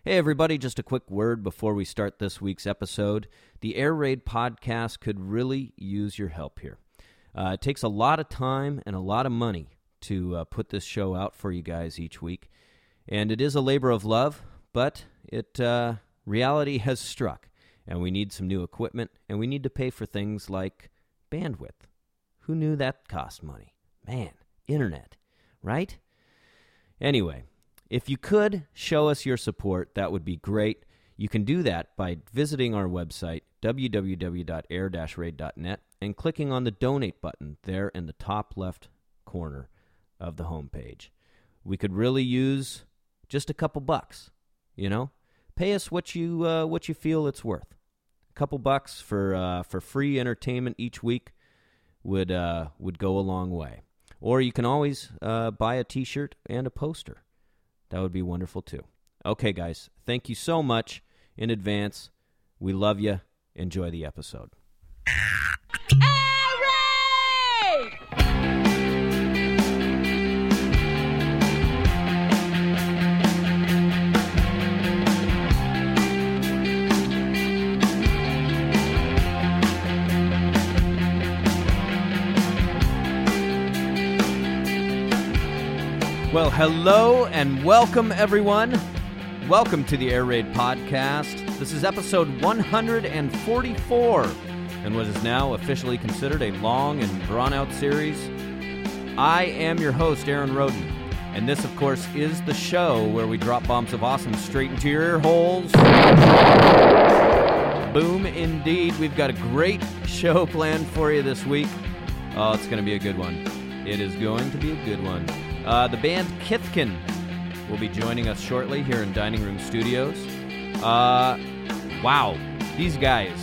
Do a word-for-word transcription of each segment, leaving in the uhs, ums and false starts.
Hey, everybody, just a quick word before we start this week's episode. The Air Raid podcast could really use your help here. Uh, it takes a lot of time and a lot of money to uh, put this show out for you guys each week. And it is a labor of love, but it uh, reality has struck. And we need some new equipment, and we need to pay for things like bandwidth. Who knew that cost money? Man, internet, right? Anyway, if you could show us your support, that would be great. You can do that by visiting our website, w w w dot air dash raid dot net, and clicking on the donate button there in the top left corner of the homepage. We could really use just a couple bucks, you know? Pay us what you uh, what you feel it's worth. A couple bucks for uh, for free entertainment each week would uh, would go a long way. Or you can always uh, buy a T-shirt and a poster. That would be wonderful, too. Okay, guys, thank you so much in advance. We love you. Enjoy the episode. Well, hello and welcome, everyone. Welcome to the Air Raid podcast. This is episode one hundred forty-four, and what is now officially considered a long and drawn-out series. I am your host, Aaron Roden, and this, of course, is the show where we drop bombs of awesome straight into your ear holes. Boom, indeed. We've got a great show planned for you this week. Oh, it's going to be a good one. It is going to be a good one. Uh, the band Kithkin will be joining us shortly here in Dining Room Studios. Uh, wow, these guys.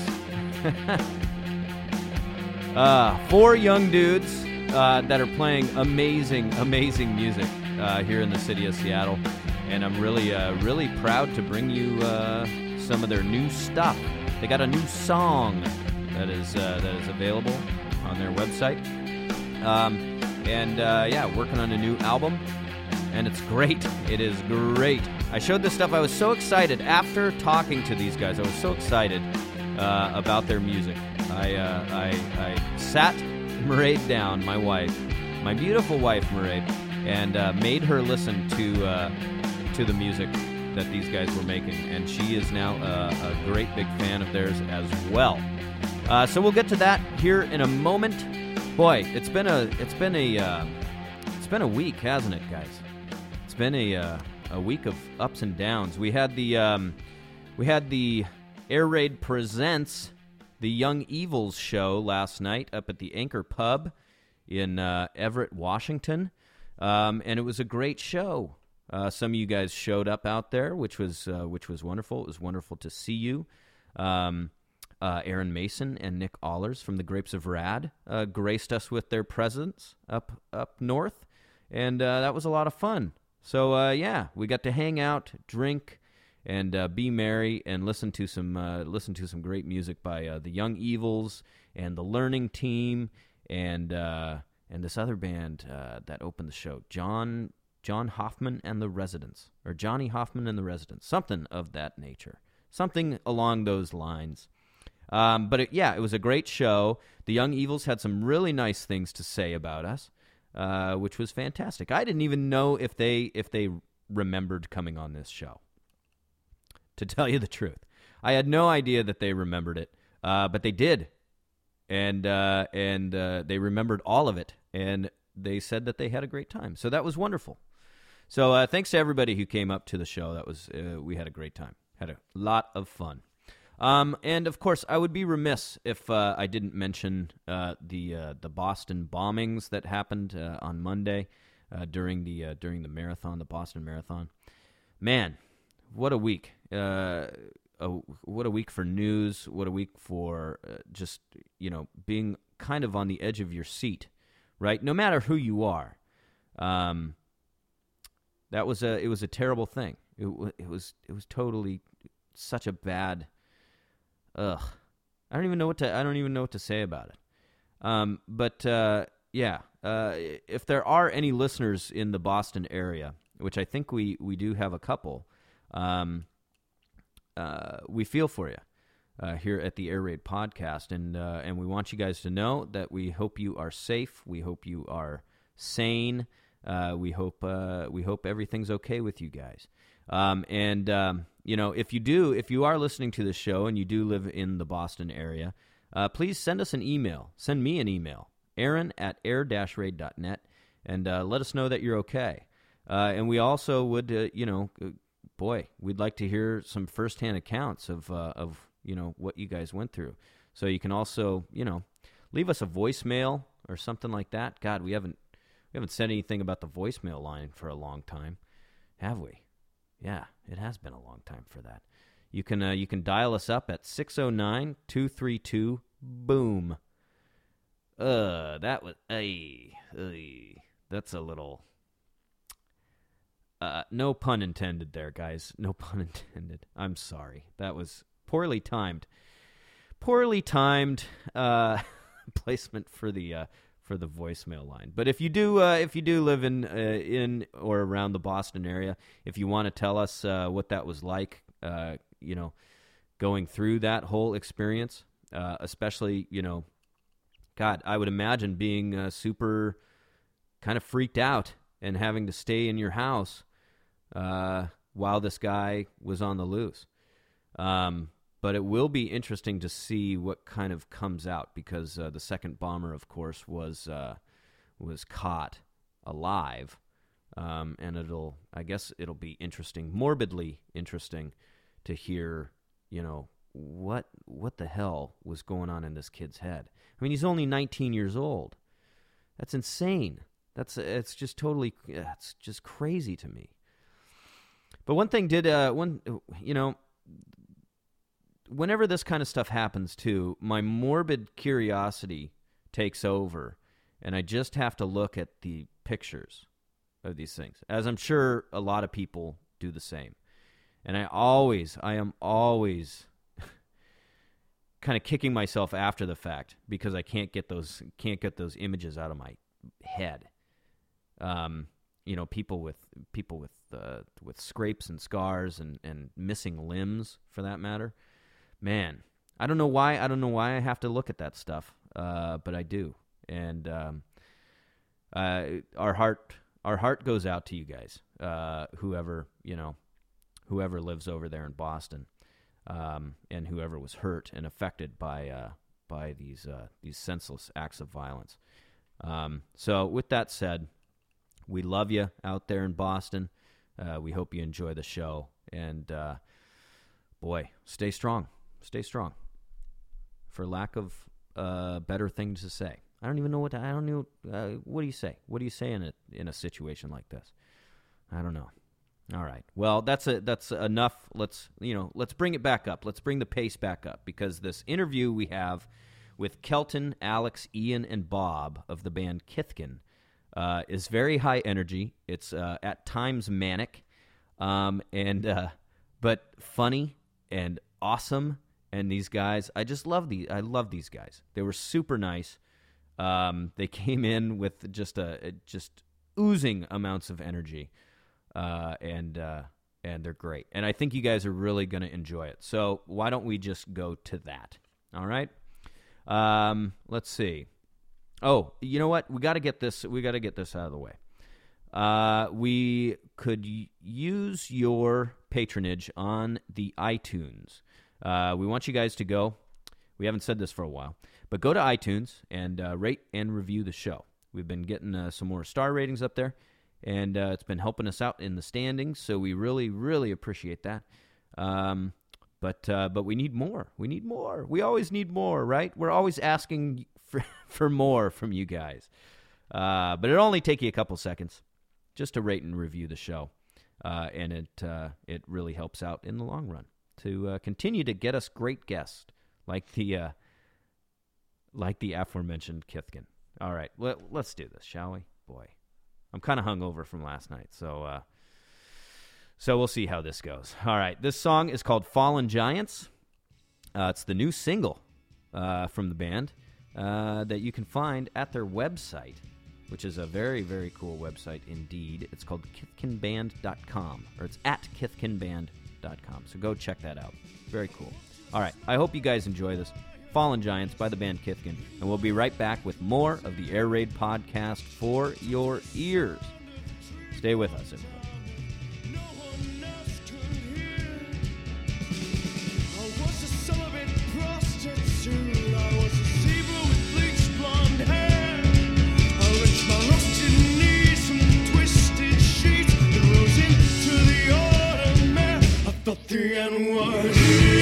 uh, four young dudes uh, that are playing amazing, amazing music uh, here in the city of Seattle. And I'm really, uh, really proud to bring you uh, some of their new stuff. They got a new song that is, uh, that is available on their website. Um... And, uh, yeah, working on a new album, and it's great. It is great. I showed this stuff. I was so excited. After talking to these guys, I was so excited uh, about their music. I, uh, I, I sat Mairead down, my wife, my beautiful wife, Mairead, and uh, made her listen to uh, to the music that these guys were making, and she is now a, a great big fan of theirs as well. Uh, so we'll get to that here in a moment. Boy, it's been a it's been a uh, it's been a week, hasn't it, guys? It's been a uh, a week of ups and downs. We had the um, we had the Air Raid Presents the Young Evils show last night up at the Anchor Pub in uh, Everett, Washington, um, and it was a great show. Uh, some of you guys showed up out there, which was uh, which was wonderful. It was wonderful to see you. Um, Uh, Aaron Mason and Nick Allers from the Grapes of Rad uh, graced us with their presence up up north, and uh, that was a lot of fun. So, uh, yeah, we got to hang out, drink, and uh, be merry, and listen to some uh, listen to some great music by uh, the Young Evils and the Learning Team, and uh, and this other band uh, that opened the show, John John Hoffman and the Residents, or Johnny Hoffman and the Residents, something of that nature, something along those lines. Um, but, it, yeah, it was a great show. The Young Evils had some really nice things to say about us, uh, which was fantastic. I didn't even know if they if they remembered coming on this show, to tell you the truth. I had no idea that they remembered it, uh, but they did, and uh, and uh, they remembered all of it, and they said that they had a great time. So that was wonderful. So uh, thanks to everybody who came up to the show. That was uh, we had a great time. Had a lot of fun. Um, and, of course, I would be remiss if uh, I didn't mention uh, the uh, the Boston bombings that happened uh, on Monday uh, during the uh, during the marathon, the Boston Marathon. Man, what a week. Uh, a, what a week for news. What a week for uh, just, you know, being kind of on the edge of your seat, right? No matter who you are. Um, that was a, it was a terrible thing. It, it was, it was totally such a bad... Ugh, I don't even know what to. I don't even know what to say about it. Um, but uh, yeah, uh, if there are any listeners in the Boston area, which I think we, we do have a couple, um, uh, we feel for you uh, here at the Air Raid Podcast, and uh, and we want you guys to know that we hope you are safe. We hope you are sane. Uh, we hope uh, we hope everything's okay with you guys. Um, and um, you know, if you do, if you are listening to this show and you do live in the Boston area, uh, please send us an email. Send me an email, Aaron at air dash raid dot net, and uh, let us know that you're okay. Uh, and we also would, uh, you know, boy, we'd like to hear some firsthand accounts of uh, of you know what you guys went through. So you can also, you know, leave us a voicemail or something like that. God, we haven't we haven't said anything about the voicemail line for a long time, have we? Yeah, it has been a long time for that. You can uh, you can dial us up at six oh nine, two three two, boom. Uh, that was, ay, ay, that's a little, uh, no pun intended there, guys. No pun intended. I'm sorry. That was poorly timed. Poorly timed uh, placement for the uh, for the voicemail line. But if you do uh, if you do live in uh, in or around the Boston area, if you want to tell us uh, what that was like, uh, you know, going through that whole experience, uh, especially, you know, God, I would imagine being uh, super kind of freaked out and having to stay in your house uh, while this guy was on the loose. Um, but it will be interesting to see what kind of comes out, because uh, the second bomber, of course, was uh, was caught alive, um, and it'll, I guess, it'll be interesting, morbidly interesting, to hear, you know, what what the hell was going on in this kid's head. I mean, he's only nineteen years old. That's insane. That's it's just totally, it's just crazy to me. But one thing did, uh, one, you know, whenever this kind of stuff happens too, my morbid curiosity takes over, and I just have to look at the pictures of these things, as I'm sure a lot of people do the same. And I always, I am always kind of kicking myself after the fact because I can't get those can't get those images out of my head. Um, you know, people with people with uh, with scrapes and scars and, and missing limbs, for that matter. Man, I don't know why. I don't know why I have to look at that stuff, uh, but I do. And um, uh, our heart, our heart goes out to you guys, uh, whoever you know, whoever lives over there in Boston, um, and whoever was hurt and affected by uh, by these uh, these senseless acts of violence. Um, so, with that said, we love you out there in Boston. Uh, we hope you enjoy the show, and uh, boy, stay strong. Stay strong. For lack of uh, better things to say, I don't even know what to, I don't know. Uh, what do you say? What do you say in a in a situation like this? I don't know. All right. Well, that's a, that's enough. Let's you know. Let's bring it back up. Let's bring the pace back up, because this interview we have with Kelton, Alex, Ian, and Bob of the band Kithkin uh, is very high energy. It's uh, at times manic, um, and uh, but funny and awesome. And these guys, I just love these. I love these guys. They were super nice. Um, they came in with just a, a just oozing amounts of energy, uh, and uh, and they're great. And I think you guys are really going to enjoy it. So why don't we just go to that? All right. Um, let's see. Oh, you know what? We got to get this. We got to get this out of the way. Uh, we could y- use your patronage on the iTunes. Uh, we want you guys to go. We haven't said this for a while, but go to iTunes and uh, rate and review the show. We've been getting uh, some more star ratings up there, and uh, it's been helping us out in the standings. So we really, really appreciate that. Um, but uh, but we need more. We need more. We always need more, right? We're always asking for for more from you guys. Uh, but it'll only take you a couple seconds just to rate and review the show, uh, and it uh, it really helps out in the long run to uh, continue to get us great guests like the uh, like the aforementioned Kithkin. All right, let, let's do this, shall we? Boy, I'm kind of hungover from last night, so uh, so we'll see how this goes. All right, this song is called Fallen Giants. Uh, it's the new single uh, from the band uh, that you can find at their website, which is a very, very cool website indeed. It's called kithkin band dot com, or it's at kithkin band dot com. So go check that out. Very cool. All right. I hope you guys enjoy this. Fallen Giants by the band Kithkin. And we'll be right back with more of the Air Raid podcast for your ears. Stay with us, everybody. The N-word.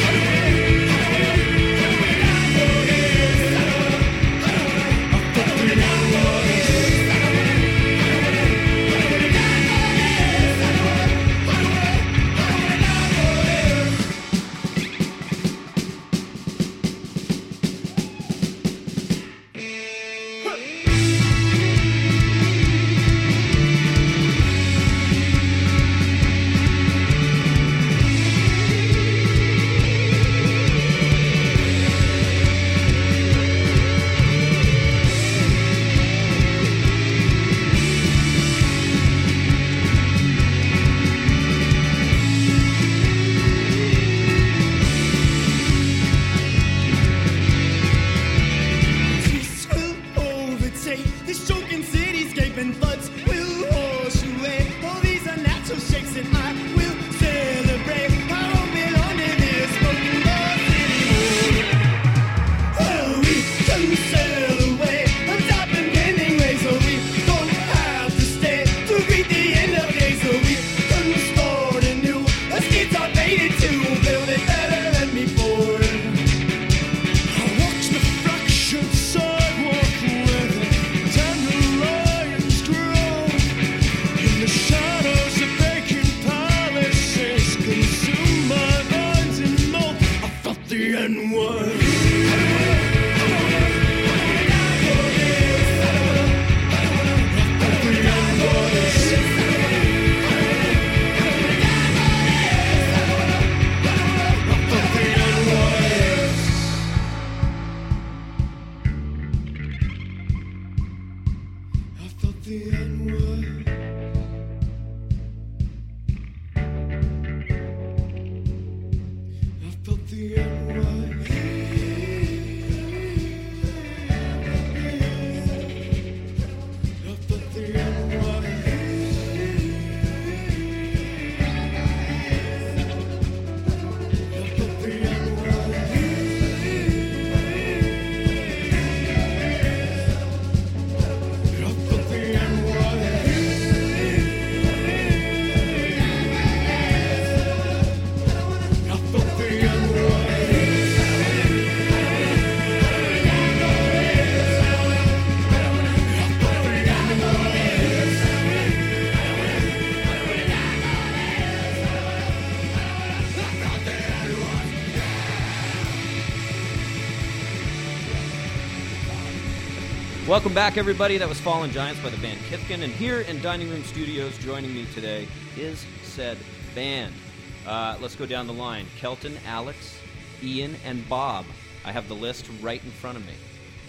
Welcome back, everybody. That was Fallen Giants by the band Kithkin. And here in Dining Room Studios, joining me today is said band. Uh, let's go down the line. Kelton, Alex, Ian, and Bob. I have the list right in front of me.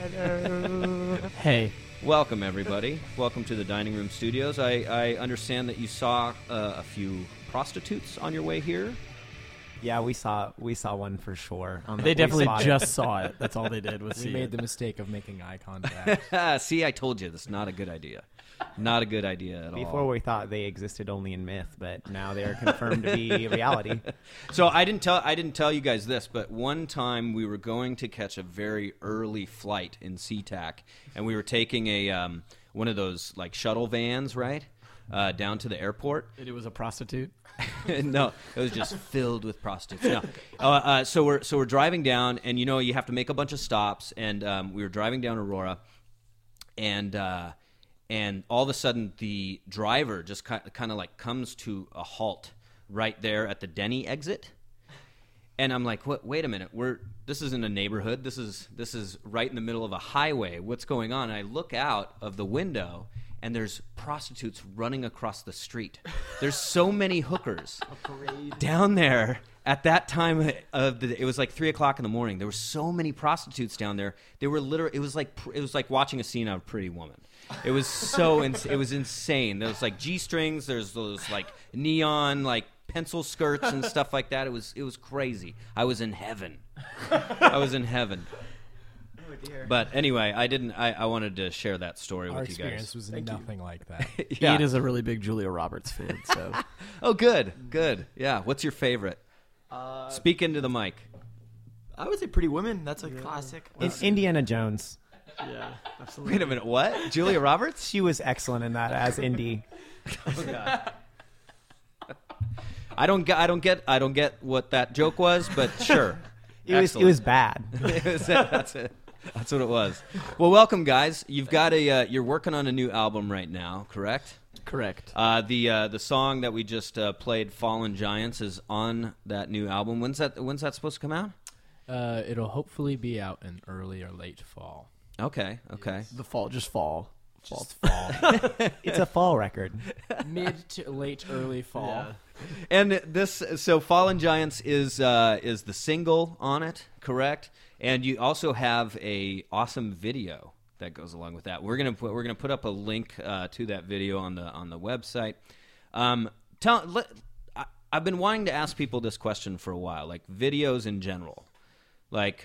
Hello. Hey. Welcome, everybody. Welcome to the Dining Room Studios. I, I understand that you saw uh, a few prostitutes on your way here. Yeah, we saw we saw one for sure. Um, they definitely just saw it. That's all they did was we see made it. the mistake of making eye contact. See, I told you, that's not a good idea. Not a good idea at Before all. Before we thought they existed only in myth, but now they are confirmed to be reality. So I didn't tell I didn't tell you guys this, but one time we were going to catch a very early flight in SeaTac, and we were taking a um, one of those like shuttle vans, right, uh, down to the airport. It was a prostitute. No, it was just filled with prostitutes. No. Uh, uh, so we're so we're driving down, and you know you have to make a bunch of stops, and um, we were driving down Aurora, and uh, and all of a sudden the driver just kind of, kind of like comes to a halt right there at the Denny exit, and I'm like, what? Wait a minute, we're this isn't a neighborhood. This is this is right in the middle of a highway. What's going on? And I look out of the window. And there's prostitutes running across the street. There's so many hookers down there at that time of the. It was like three o'clock in the morning. There were so many prostitutes down there. They were literally. It was like it was like watching a scene of Pretty Woman. It was so. ins- it was insane. There was like G strings. There's those like neon like pencil skirts and stuff like that. It was it was crazy. I was in heaven. I was in heaven. Oh dear. But anyway, I didn't. I, I wanted to share that story Our with you guys. experience was nothing like that. Yeah. Ian is a really big Julia Roberts fan, so Oh, good, good. Yeah. What's your favorite? Uh, Speak into the mic. I would say Pretty Women. That's a classic. In- Indiana Jones. Yeah, absolutely. Wait a minute. What? Julia Roberts? She was excellent in that as Indy. Oh, God. I don't get. I don't get. I don't get what that joke was, but sure. It was it was bad. It was- that's it. That's what it was. Well, welcome, guys. You've got a. Uh, you're working on a new album right now, correct? correct. Uh, the uh, the song that we just uh, played, "Fallen Giants," is on that new album. When's that? When's that supposed to come out? Uh, it'll hopefully be out in early or late fall. Okay. Okay. The fall, just fall. Fall. Just fall. It's a fall record. Mid to late early fall. And this, so "Fallen Giants" is uh, is the single on it, correct? And you also have a awesome video that goes along with that. We're gonna put we're gonna put up a link uh, to that video on the on the website. Um, tell, let, I, I've been wanting to ask people this question for a while, like videos in general, like,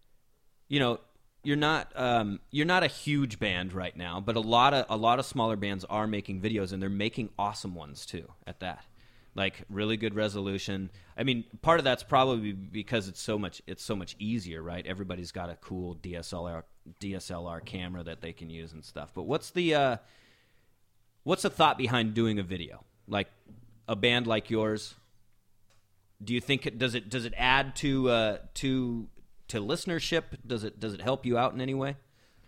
you know. You're not um, you're not a huge band right now, but a lot of a lot of smaller bands are making videos, and they're making awesome ones too. At that, like really good resolution. I mean, part of that's probably because it's so much it's so much easier, right? Everybody's got a cool D S L R D S L R camera that they can use and stuff. But what's the uh, what's the thought behind doing a video like a band like yours? Do you think it does it does it add to uh, to to listenership? Does it does it help you out in any way?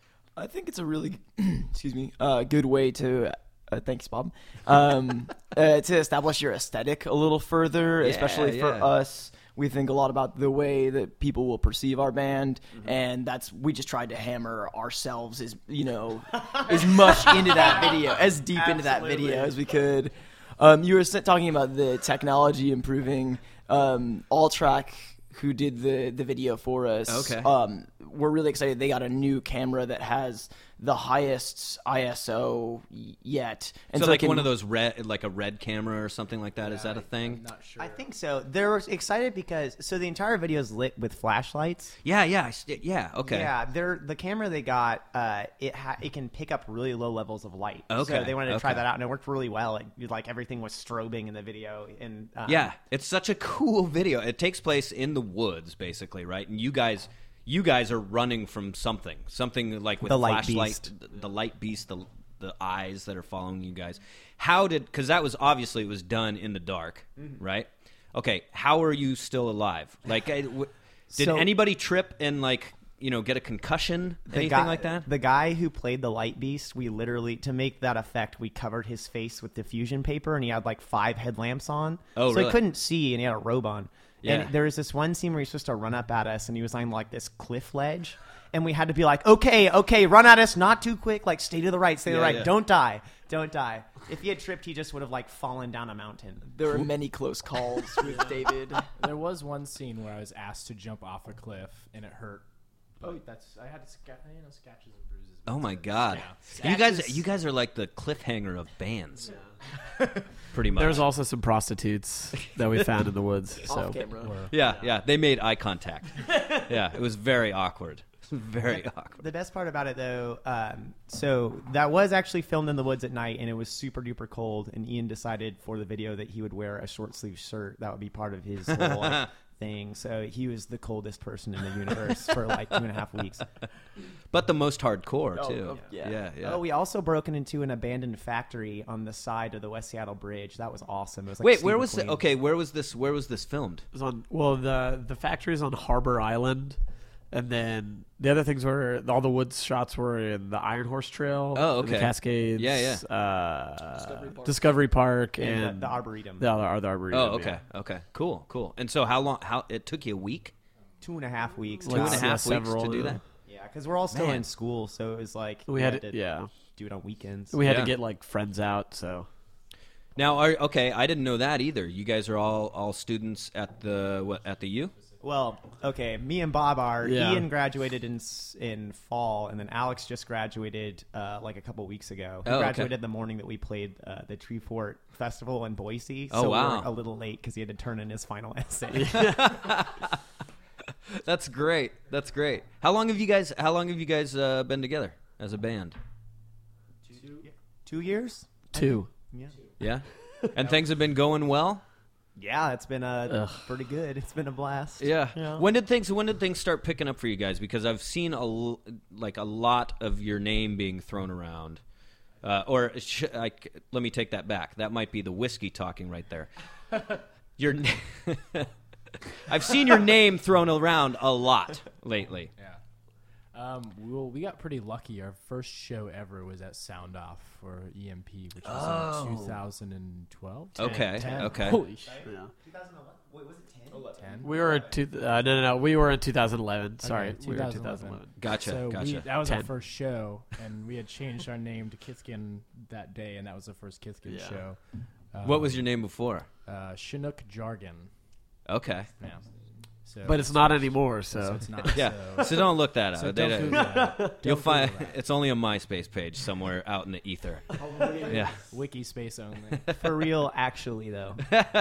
I think it's a really, excuse me, uh, good way to. Uh, thanks, Bob. Um, uh, to establish your aesthetic a little further, Yeah, especially for yeah. us. We think a lot about the way that people will perceive our band, Mm-hmm. and that's we just tried to hammer ourselves as you know as much into that video, as deep into that video as we could. Um, you were s- talking about the technology improving. Um, All Track, who did the the video for us, Okay. um, we're really excited. They got a new camera that has the highest I S O y- yet, and so, so, like it can- one of those red, like a red camera or something like that. Is that a thing? I'm not sure. I think so. They're excited because so the entire video is lit with flashlights. Yeah, yeah, I st- yeah. Okay. Yeah, they're the camera they got. Uh, it ha- it can pick up really low levels of light. Okay, so they wanted to try okay. that out, and it worked really well. It, like everything was strobing in the video, and um, Yeah, it's such a cool video. It takes place in the woods, basically, right? And you guys, you guys are running from something, something like with The light flashlight, beast. the, the light beast, the the eyes that are following you guys. How did? Because that was obviously it was done in the dark, Mm-hmm. right? Okay, how are you still alive? Like, I- w- did So- anybody trip and like you know get a concussion, The anything guy, like that? The guy who played the light beast, we literally to make that effect, we covered his face with diffusion paper, and he had like five headlamps on, Oh, so really? he couldn't see, and he had a robe on. Yeah. And there was this one scene where he's supposed to run up at us, and he was on like this cliff ledge, and we had to be like, okay, okay, run at us, not too quick, like stay to the right, stay to Yeah, the right, yeah. don't die, don't die. If he had tripped, he just would have like fallen down a mountain. there were many close calls with David. There was one scene where I was asked to jump off a cliff and it hurt. Oh, that's I had sca- you know scratches and bruises. Oh my God! Yeah. You guys, Sketches. you guys are like the cliffhanger of bands, pretty much. There's also some prostitutes that we found in the woods. So Off camera. Yeah, yeah. They made eye contact. Yeah, it was very awkward. Very awkward. The best part about it, though, um, so that was actually filmed in the woods at night, and it was super duper cold. And Ian decided for the video that he would wear a short sleeve shirt. That would be part of his whole like, thing. So he was the coldest person in the universe for like two and a half weeks. But the most hardcore Oh, too. oh, yeah. yeah, yeah. Oh, we also broken into an abandoned factory on the side of the West Seattle Bridge. That was awesome. It was like Wait, Steve where was McQueen. the, okay? Where was this? Where was this filmed? it was on. Well, the the factory's on Harbor Island, and then the other things were all the woods shots were in the Iron Horse Trail. Oh, and the okay. Cascades. Yeah, yeah. Uh, Discovery Park. Discovery Park And and the, the Arboretum. the other the Arboretum. Oh, okay, yeah. okay, cool, cool. And so how long? How it took you a week? Two and a half weeks. Two and a Like, half yeah, weeks several, to do yeah. that. Yeah, because we're all still Man. in school, so it was like We had to to, yeah. do it on weekends. We had Yeah. to get like friends out. So Now, are, okay, I didn't know that either. You guys are all all students at the what, at the U? Well, okay, me and Bob are. Yeah. Ian graduated in s- in fall, and then Alex just graduated uh, like a couple weeks ago. He Oh, okay. graduated the morning that we played uh, the Tree Fort Festival in Boise. Oh, so wow. we're a little late because he had to turn in his final essay. That's great. That's great. How long have you guys How long have you guys uh, been together as a band? Two years? Two. Yeah. Yeah, and things have been going well. Yeah, it's been uh, Ugh. pretty good. It's been a blast. Yeah. Yeah. When did things When did things start picking up for you guys? Because I've seen a l- like a lot of your name being thrown around. Uh, or sh- I, let me take that back. That might be the whiskey talking right there. Your, na- I've seen your name thrown around a lot lately. Yeah. Um, well, we got pretty lucky. Our first show ever was at Sound Off for E M P, which was Oh. in two thousand twelve. Okay. ten. Okay. Holy shit. Yeah. twenty eleven. Wait, was it ten? ten. We were in two, uh, no, no, no. We were in two thousand eleven. Sorry, Okay, we were in twenty two thousand eleven. Gotcha. So gotcha. we, that was our ten. first show, and we had changed our name to Kithkin that day, and that was the first Kithkin Yeah. show. Um, What was your name before? Uh, Chinook Jargon. Okay. Yeah. So, But it's not anymore, So so. it's not. Yeah. So, So don't look that up. so They don't don't- Google that. You'll Don't find Google that. it's only a MySpace page somewhere out in the ether. Yeah. Wiki space only. For real, actually, though.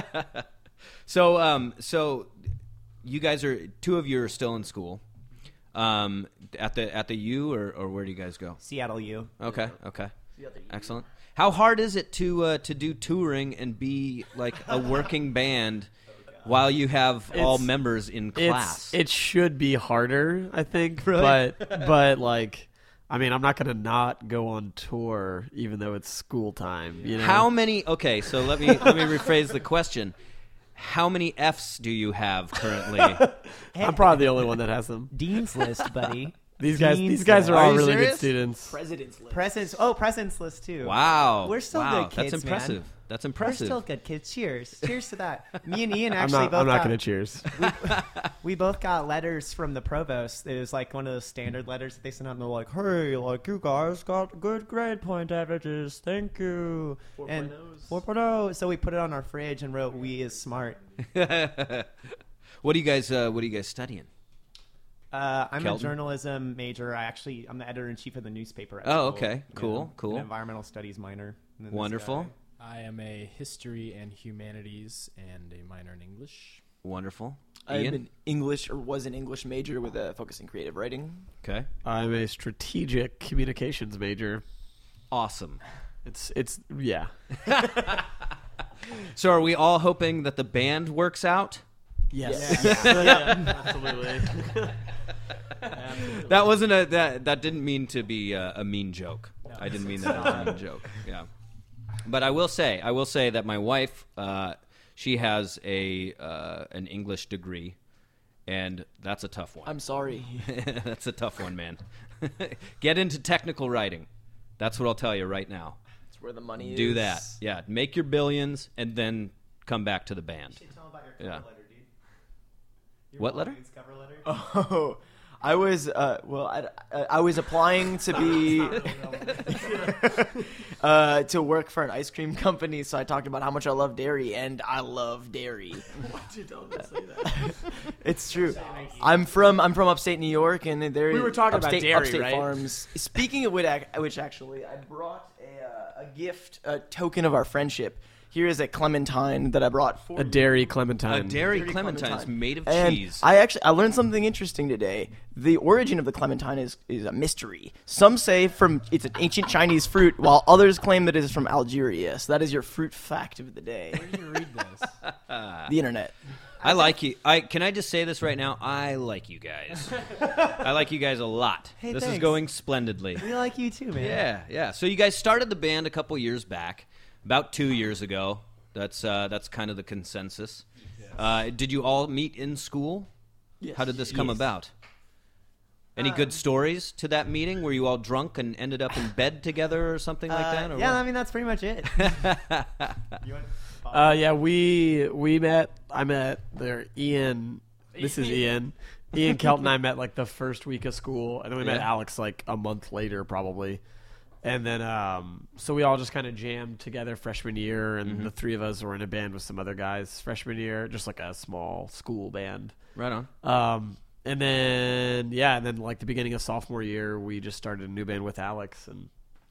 So, um, so you guys are two of you are still in school, um, at the at the U or, or where do you guys go? Seattle U. Okay, okay, excellent. How hard is it to uh, to do touring and be like a working band while you have all It's- members in class? It's, it should be harder, I think. But, but like, I mean, I'm not going to not go on tour even though it's school time. You know? How many? Okay, so let me let me rephrase the question. How many Fs do you have currently? I'm probably the only one that has them. Dean's list, buddy. These guys, Dean's these guys are list. Are all you really serious? good students. President's list. Presents. Oh, presents list too. Wow, We're still wow, good kids, That's impressive. man. That's We're impressive. still good kids. Cheers. Cheers to that. Me and Ian I'm actually not. both I'm not got, going to cheers. we both got letters from the provost. It was like one of those standard letters that they sent out, and they're like, "Hey, like you guys got good grade point averages. Thank you." And four point oh. So we put it on our fridge and wrote, "We is smart." What do you guys? Uh, what are you guys studying? Uh, I'm Kelton? a journalism major. I actually I'm the editor in chief of the newspaper. At Oh, school. okay. Cool, Yeah. cool. An environmental studies minor. And then this Wonderful, guy. I am a history and humanities and a minor in English. wonderful. I'm Ian? an English or was an English major with a focus in creative writing. Okay, I'm a strategic communications major. awesome. It's it's yeah. So, are we all hoping that the band works out? Yes. Absolutely. That wasn't a that that didn't mean to be a, a mean joke. I didn't mean that as a mean joke. Yeah, but I will say I will say that my wife, uh, she has a uh, an English degree, and that's a tough one. I'm sorry. That's a tough one, man. Get into technical writing. That's what I'll tell you right now. That's where the money is. Do that. Yeah, make your billions and then come back to the band. Tell about your Yeah. cover letter, dude. Your What letter? Walgreens cover letter. Oh, I was uh, well. I, I, I was applying to be uh, to work for an ice cream company. So I talked about how much I love dairy, and I love dairy. It's true. I'm from I'm from upstate New York, and there We were talking about upstate, dairy, upstate right? farms. Speaking of which, which actually, I brought a uh, a gift, a token of our friendship. Here is a clementine that I brought for A you. dairy A clementine. dairy Dairy clementine is clementine. made of And cheese. I actually I learned something interesting today. The origin of the clementine is, is a mystery. Some say from it's an ancient Chinese fruit, while others claim that it is from Algeria. So that is your fruit fact of the day. Where did you read this? The internet. I like you. I can I just say this right now? I like you guys. I like you guys a lot. Hey, this is thanks. going splendidly. We like you too, man. Yeah, yeah. So you guys started the band a couple years back, about two years ago. That's uh, that's kind of the consensus. Uh, did you all meet in school? Yes. How did this come Yes. about? Any Uh, good stories to that meeting? Were you all drunk and ended up in bed together or something like Uh, that? Or yeah, what? I mean that's pretty much it. You want- Uh, yeah, we we met. I met there. Ian. This is Ian. Ian Kelton and I met like the first week of school, and then we met Yeah. Alex like a month later, probably. And then, um, so we all just kind of jammed together freshman year, and Mm-hmm. the three of us were in a band with some other guys freshman year, just like a small school band. Right on. Um, and then, yeah, and then like the beginning of sophomore year, we just started a new band with Alex, and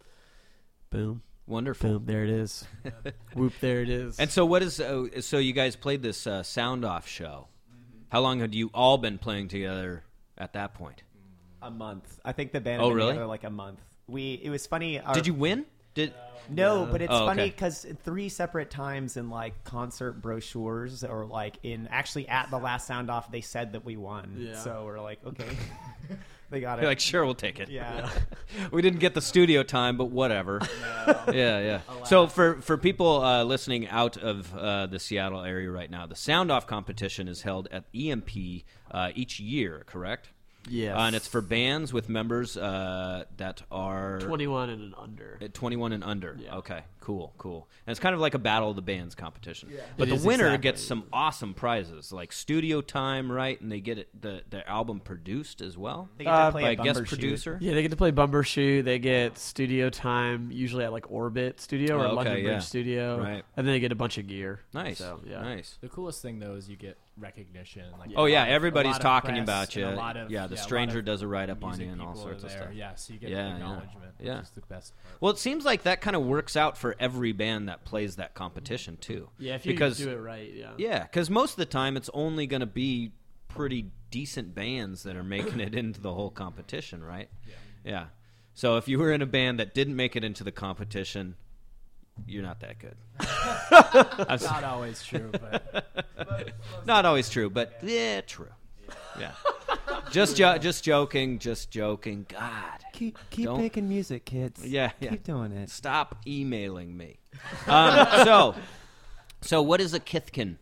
boom, Wonderful. boom, there it is. Whoop, there it is. And so what is uh, so you guys played this uh, Sound Off show. How long had you all been playing together at that point? A month. I think the band Oh, had been really? together like a month. We it was funny. Our, Did you win? Did No, but it's Oh, funny okay. because three separate times in like concert brochures or like in actually at the last Sound Off, they said that we won. Yeah. So we're like, okay, they got it. You're like, sure, we'll take it. yeah. We didn't get the studio time, but whatever. Yeah, yeah. So for for people uh, listening out of uh, the Seattle area right now, the Sound Off competition is held at E M P uh, each year, correct? yes. Uh, and it's for bands with members uh, that are twenty-one and an under. At twenty-one and under. Yeah. Okay, cool, cool. And it's kind of like a battle of the bands competition. But It the is winner exactly. gets some awesome prizes, like studio time, right? And they get it, the the album produced as well They get to Uh, play by a a guest Bumbershoot. producer. Yeah, they get to play Bumbershoot. They get studio time, usually at like Orbit Studio or Oh, okay, London Bridge yeah. Studio. Right. And then they get a bunch of gear. Nice, So, yeah. nice. The coolest thing though is you get recognition. Like Oh a yeah, lot of- everybody's a lot of talking press about you. and a lot of- yeah, the a lot stranger of does a write up on music you and all people sorts are of there. stuff. Yeah, so you get Yeah, yeah. acknowledgement. Yeah. Which is the best part. Well, it seems like that kind of works out for every band that plays that competition too. Yeah, if you because do it right, yeah. yeah, because most of the time it's only going to be pretty decent bands that are making it into the whole competition, right? Yeah. Yeah. So if you were in a band that didn't make it into the competition, you're not that good. That's not always true, but Not always true, but yeah, true. Yeah. Just jo- just joking, just joking. God. Keep keep Don't- making music, kids. Yeah, yeah. Keep doing it. Stop emailing me. Um, so, so what is a Kithkin?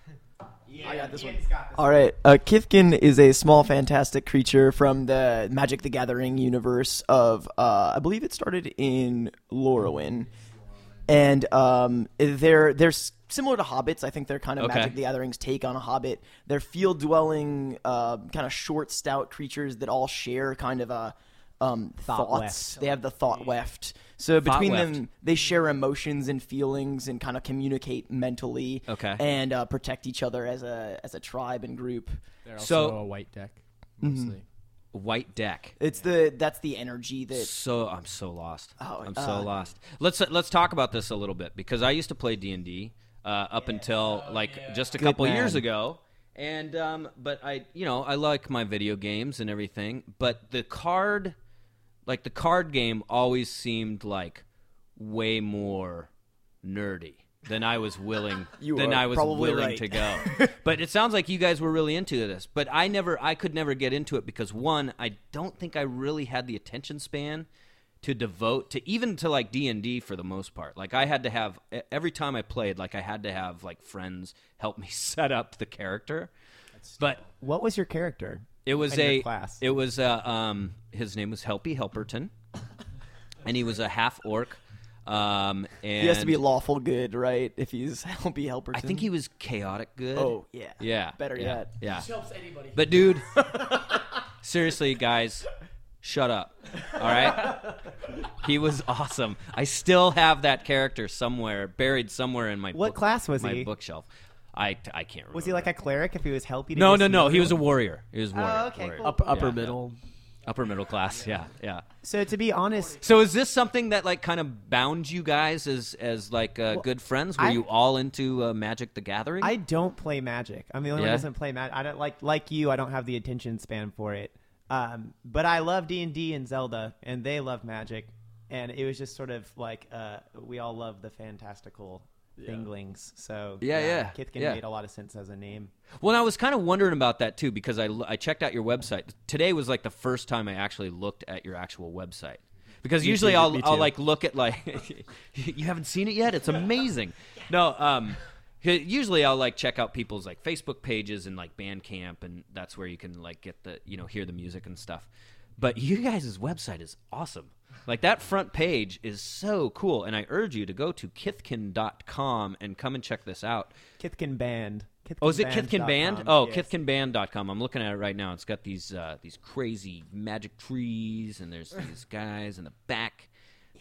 I got this one. All right. Uh, Kithkin is a small, fantastic creature from the Magic the Gathering universe of, uh, I believe it started in Lorwyn. And um, they're, they're s- similar to hobbits. I think they're kind of Okay. Magic the Gathering's take on a hobbit. They're field-dwelling, uh, kind of short, stout creatures that all share kind of a um, Thought thoughts. weft. They have the thought weft. So between weft. them, they share emotions and feelings and kind of communicate mentally. Okay. And uh, protect each other as a as a tribe and group. they're also So- a white deck mostly. White deck. It's the that's the energy that So I'm so lost. Oh, I'm so uh, lost. Let's let's talk about this a little bit because I used to play D and D uh, up until like just a Good couple man. years ago, and um, but I you know I like my video games and everything, but the card, like the card game, always seemed like way more nerdy than I was willing You than are I was probably willing right. to go. But it sounds like you guys were really into this. But I never I could never get into it because one, I don't think I really had the attention span to devote to even to like D and D for the most part. Like I had to have every time I played, like I had to have like friends help me set up the character. But What was your character? it was in your a class? it was uh, um his name was Helpy Helperton, and he was a half orc. Um, and he has to be lawful good, right? If he's helpy helper. I think he was chaotic good. Oh yeah. Yeah. Better yeah, yet. Yeah. Helps anybody. But dude, seriously, guys, shut up. All right? He was awesome. I still have that character somewhere, buried somewhere in my What book- class was my he? bookshelf. I, I can't remember. Was he like a cleric if he was helpy? To No, just no, no. murder He was a everyone? warrior. He was a warrior. Oh, okay, warrior. cool. Up, upper Yeah, middle. Upper middle class. Yeah, yeah. So to be honest, So is this something that like kind of bound you guys as as like uh, good friends? Were I- you all into uh, Magic the Gathering? I don't play Magic. I'm the only Yeah? one who doesn't play Magic. I don't like like you. I don't have the attention span for it. Um, but I love D and D and Zelda, and they love Magic, and it was just sort of like uh, we all love the fantastical thinglings. So Yeah, yeah, Kithkin yeah. made a lot of sense as a name. Well, I was kind of wondering about that too because I, I checked out your website. Today was like the first time I actually looked at your actual website. Because Me usually too, I'll me I'll too. like look at like you haven't seen it yet. It's amazing. No, um, usually I'll like check out people's like Facebook pages and like Bandcamp, and that's where you can like get the you know hear the music and stuff. But you guys' website is awesome. Like that front page is so cool, and I urge you to go to kithkin dot com and come and check this out. Kithkin Band. Kithkin Oh, is it Band Kithkin dot Band? com. Oh, Yes. kithkin band dot com. I'm looking at it right now. It's got these uh, these crazy magic trees, and there's these guys in the back.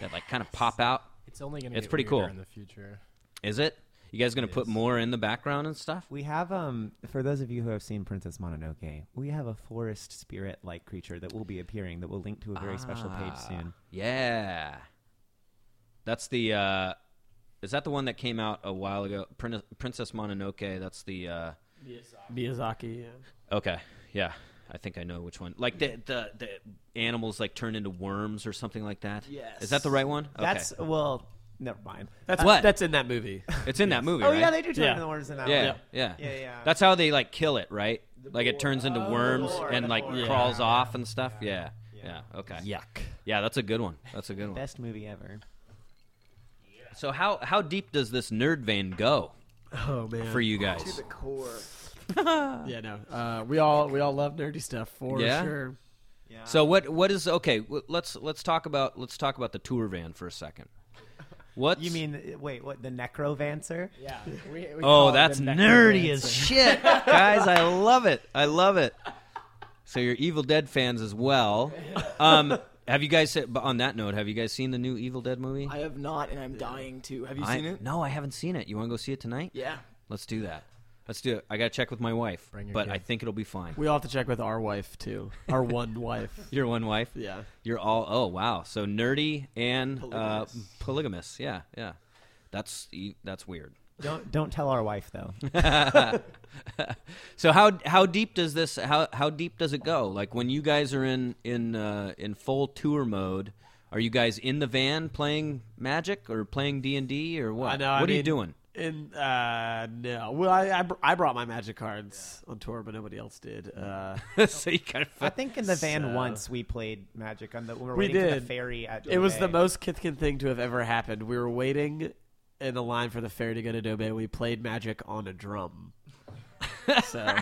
that like kind of pop out. It's only going to It's get pretty weirder cool. in the future. Is it? You guys going to It put is. more in the background and stuff? We have, um, for those of you who have seen Princess Mononoke, we have a forest spirit-like creature that will be appearing that will link to a very special page Ah, soon. Yeah. That's the, uh, is that the one that came out a while ago? Prin- Princess Mononoke, that's the, uh, Miyazaki. Yeah. okay, yeah. I think I know which one. Like the, the, the animals like turn into worms or something like that? Yes. Is that the right one? Okay. That's, well, never mind. That's What? That's in that movie. It's in that movie, Oh, right? yeah, they do turn Yeah. into worms in that Yeah, one. yeah, Yeah, yeah. That's how they like kill it, right? Like it turns into Oh, worms the boar, and the like boar. crawls Yeah. off and stuff. Yeah. yeah, Yeah. Okay. Yuck. Yeah, that's a good one. That's a good one. Best movie ever. So how how deep does this nerd vein go Oh man. for you To guys? the core. Yeah, no. Uh, we all we all love nerdy stuff for Yeah? sure. Yeah. So what what is okay? w- Let's let's talk about let's talk about the tour van for a second. What You mean, wait, what, the Necrovancer? Yeah. We, we Oh, call it that's the nerdy necromancer. as shit, guys! I love it. I love it. So you're Evil Dead fans as well. Um, have you guys on that note? Have you guys seen the new Evil Dead movie? I have not, and I'm dying to. Have you I- seen it? No, I haven't seen it. You want to go see it tonight? Yeah. Let's do that. Let's do it. I got to check with my wife, Bring your but kid. I think it'll be fine. We all have to check with our wife too. Our one wife. Your one wife? Yeah. You're all, oh, wow. So nerdy and Polygamous. uh, polygamous. Yeah, yeah. That's that's weird. Don't don't tell our wife, though. So how how deep does this how how deep does it go? Like when you guys are in in uh, in full tour mode, are you guys in the van playing Magic or playing D and D or what? I know. What I are you mean, doing? In uh, no. Well, I, I, br- I brought my magic cards on tour, but nobody else did. Uh, So you kind I of think in the van So- once we played Magic on the when we were We waiting for the did. ferry at it was the Dobe. most Kithkin thing to have ever happened. We were waiting in the line for the ferry to go to Dobe. We played magic on a drum. So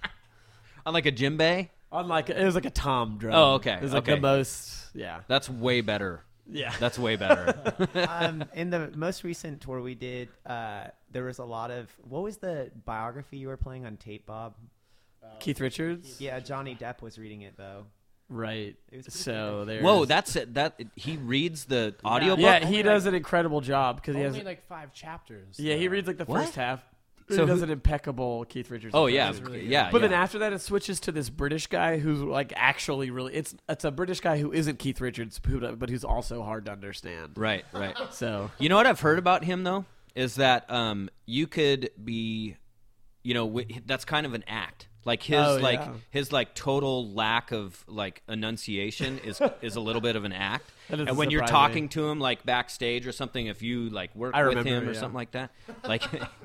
on like a djembe. on like it was like a tom drum. Oh, okay, It was like okay. the most. Yeah. That's way better. Yeah. That's way better. um, in the most recent tour we did, uh, there was a lot of what was the biography you were playing on tape, Bob? Keith Richards. Yeah, Johnny Depp was reading it though. Right. It was pretty So there. Whoa, that's it. That he reads the audiobook. Yeah, Only he like- does an incredible job because he has. Only like five chapters. Yeah, he though. reads like the What? first half. So So he does who- an impeccable Keith Richards. Oh yeah, impression. really yeah. But yeah. then after that, it switches to this British guy who's like actually really. It's it's a British guy who isn't Keith Richards, who, but who's also hard to understand. right, right. So You know what I've heard about him though is that um, you could be, you know, wi- that's kind of an act. Like his Oh, like yeah. his like total lack of like enunciation is is a little bit of an act. That doesn't And when you're surprise talking me. to him like backstage or something, if you like work I with remember, him or yeah. something like that, like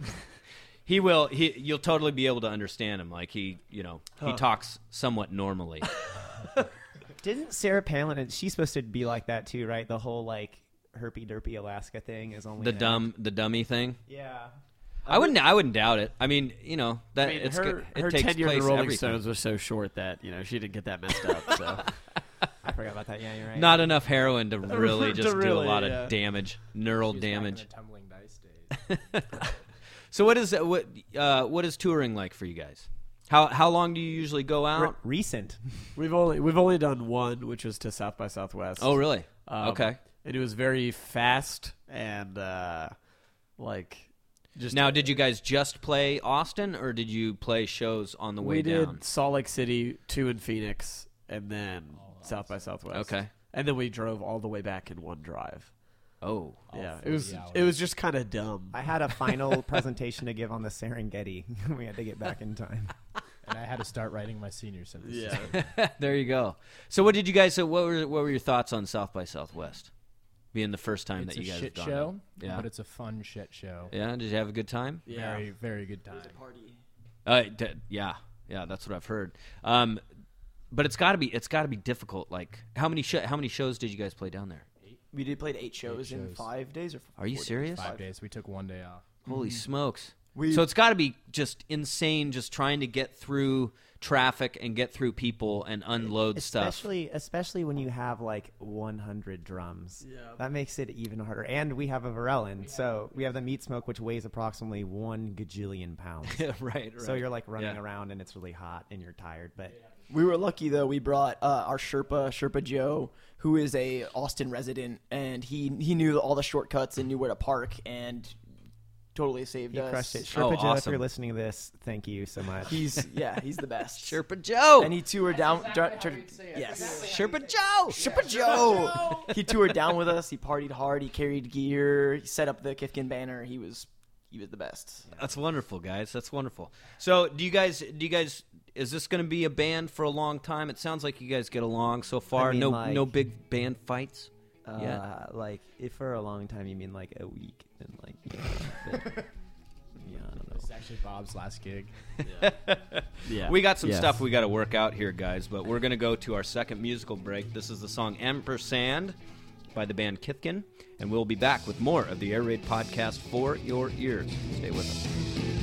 he will he you'll totally be able to understand him. Like he you know he talks somewhat normally. Didn't Sarah Palin? She's supposed to be like that too, right? The whole like herpy derpy Alaska thing is only The an dumb the dummy thing. act. Yeah. I wouldn't I wouldn't doubt it. I mean you know that I mean, it's her, good. It her takes tenure in place the Rolling everything. Stones was so short that you know she didn't get that messed up. So I forgot about that. Yeah, you're right. Not enough heroin to really To just do a really, lot yeah. of damage, neural She's back in damage. the tumbling dice days. So what is what uh, what is touring like for you guys? How how long do you usually go Re- out? recent. we've only we've only done one, which was to South by Southwest. Oh really? Um, Okay. And it was very fast and uh, like just Now, did you guys just play Austin, or did you play shows on the way we did down? Salt Lake City, two in Phoenix, and then South by Southwest. Okay. And then we drove all the way back in one drive. Oh, yeah, it forty was hours. it was just kind of dumb. I had a final presentation to give on the Serengeti. We had to get back in time. And I had to start writing my senior synthesis. yeah. there you go. So what did you guys? So what were what were your thoughts on South by Southwest? Being the first time It's that a you guys shit have gone. show, Yeah. but it's a fun shit show. Yeah. Did you have a good time? Yeah. Very, very good time. Party. Uh, d- yeah, yeah, that's what I've heard. Um, but it's got to be it's got to be difficult. Like, how many sh- how many shows did you guys play down there? We did played eight shows, in shows. five days or Are you four days? serious? Five days. We took one day off. Holy smokes! We, So it's got to be just insane, just trying to get through traffic and get through people and unload stuff. Especially, especially when you have like one hundred drums. Yeah. That makes it even harder. And we have a Varellin, so we have the meat smoke, which weighs approximately one gajillion pounds. right, right. So you're like running Yeah. around and it's really hot and you're tired. But we were lucky though. We brought uh, our Sherpa, Sherpa Joe, who is a Austin resident, and he he knew all the shortcuts and knew where to park and totally saved he us. crushed it. Oh, Sherpa Joe, if awesome. you're listening to this, thank you so much. He's yeah, he's the best. Sherpa Joe. And he toured down. dr- tr- yes, Sherpa Joe. Sherpa Joe. He toured down with us. He partied hard. He carried gear. He set up the Kifkin banner. He was he was the best. That's wonderful, guys. That's wonderful. So, do you guys? Do you guys? Is this going to be a band for a long time? It sounds like you guys get along so far. I mean, no, like- no big band fights. Uh, Yeah. Like, if for a long time, you mean like a week, and like, you know, but, yeah, I don't know. This is actually Bob's last gig. Yeah, We got some Yes. stuff we got to work out here, guys. But we're going to go to our second musical break. This is the song "Ampersand" by the band Kithkin, and we'll be back with more of the Air Raid podcast for your ears. Stay with us.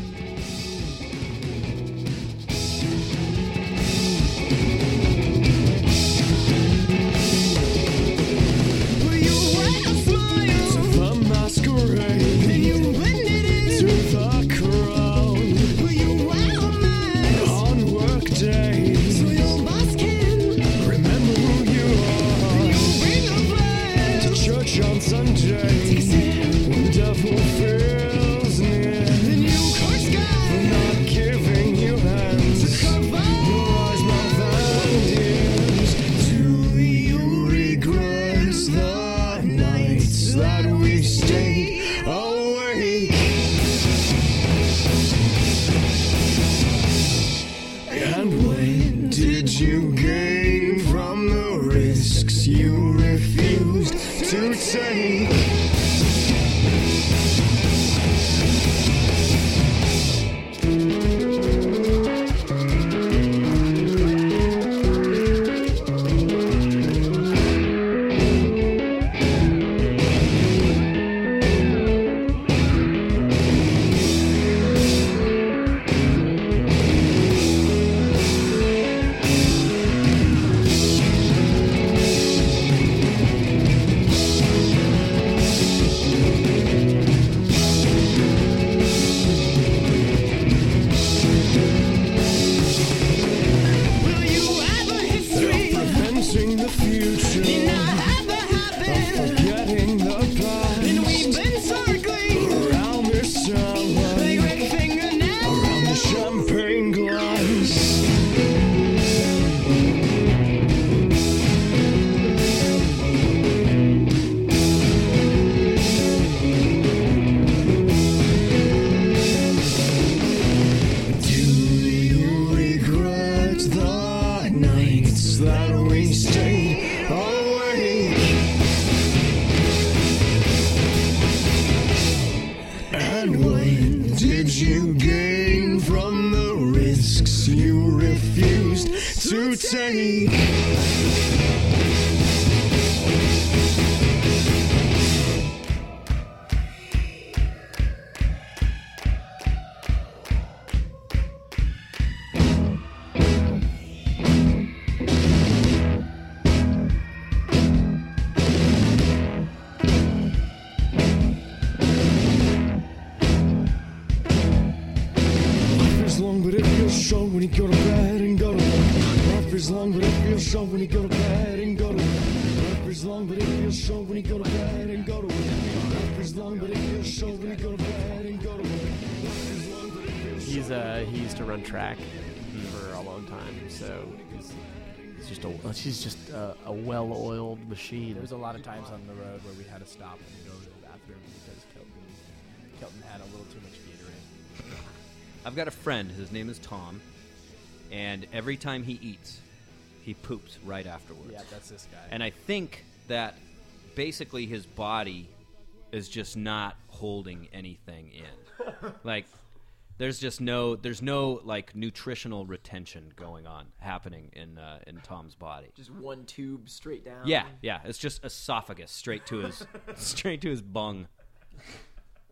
On Sunday, when devil feels near, then you curse God for not giving you hands to cover your eyes, mouth, and ears. Do you regret the nights that we stayed awake? And when did you gain from the risks you refused to take? Will you have a history of preventing the future? Did not have a habit of forgetting the past. And we've been circling around this tower, like red fingernails around the champagne glass. Do you regret the nights that we stayed awake? And when did you gain from the risks you refused to take? Life is long, but it feels short when you go to bed and go to work. Life is long, but it feels short when you go to bed and go to work. Life is long, but it feels short when you go to bed and go to work. Life is long, but it feels short when you go to bed and go to work. Life is long, but it feels short. He's uh he used to run track for a long time, so he's, he's just a she's just a, a well-oiled machine. There was a lot of times on the road where we had to stop and go to the bathroom because Kelton, Kelton had a little too much Gatorade. I've got a friend. His name is Tom, and every time he eats, he poops right afterwards. Yeah, that's this guy. And I think that basically his body is just not holding anything in. Like, there's just no, there's no like nutritional retention going on happening in uh, in Tom's body. Just one tube straight down. Yeah, yeah, it's just esophagus straight to his straight to his bung.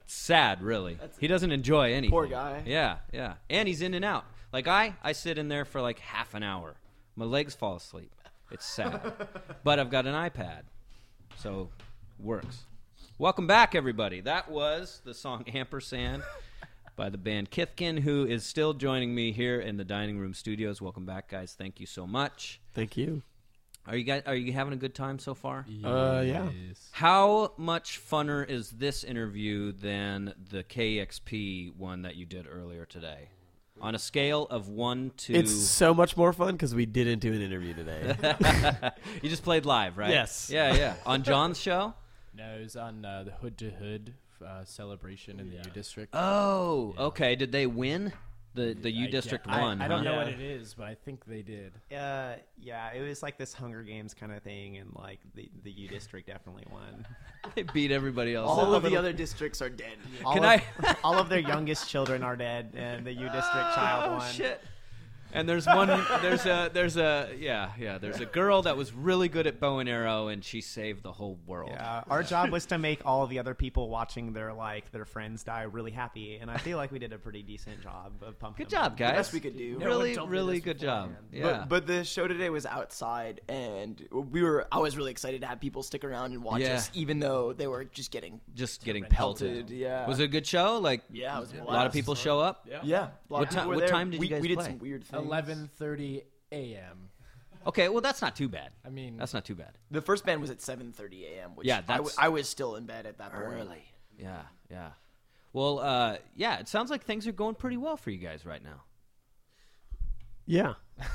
sad, really. He doesn't enjoy anything. Poor guy. Yeah, yeah. And he's in and out. Like I, I sit in there for like half an hour. My legs fall asleep. It's sad. But I've got an iPad, so works. Welcome back, everybody. That was the song Ampersand by the band Kithkin, who is still joining me here in the Dining Room Studios. Welcome back, guys. Thank you so much. Thank you. Are you guys? Are you having a good time so far? Uh, yeah. How much funner is this interview than the K X P one that you did earlier today? On a scale of one to... It's so much more fun because we didn't do an interview today. You just played live, right? Yes. Yeah, yeah. On John's show? No, it was on uh, the Hood to Hood uh, celebration in the U District. Oh, okay. Did they win? The the U I District get- I- won. I, don't huh? know Yeah. what it is, but I think they did. Uh, yeah, it was like this Hunger Games kind of thing, and like the the U District definitely won. They beat everybody else. All up. of the other districts are dead. All Can of, I- all of their youngest children are dead, and the U District child Oh won. shit! And there's one. There's a. There's a. Yeah, yeah. There's a girl that was really good at bow and arrow, and she saved the whole world. Yeah, our job was to make all the other people watching their like their friends die really happy, and I feel like we did a pretty decent job of pumping. Good them job, up. guys. best we could do. No Really, one told me really this good job. beforehand. Yeah. But, but the show today was outside, and we were. I was really excited to have people stick around and watch Yeah. us, even though they were just getting just getting pelted. pelted. Yeah. Was it a good show? Like, Yeah, it was a a lot of blast. people show up. Yeah. Yeah. A lot What of ti- people were what there. time did you we, guys We did play? some weird things. eleven thirty a.m. Okay, well that's not too bad. I mean, That's not too bad. The first band was at seven thirty a.m. Which Yeah, I, w- that's- I was still in bed at that point. Early. Yeah, yeah. Well, uh, yeah. It sounds like things are going pretty well for you guys right now. Yeah.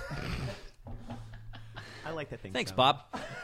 I like to think. Thanks, so. Bob.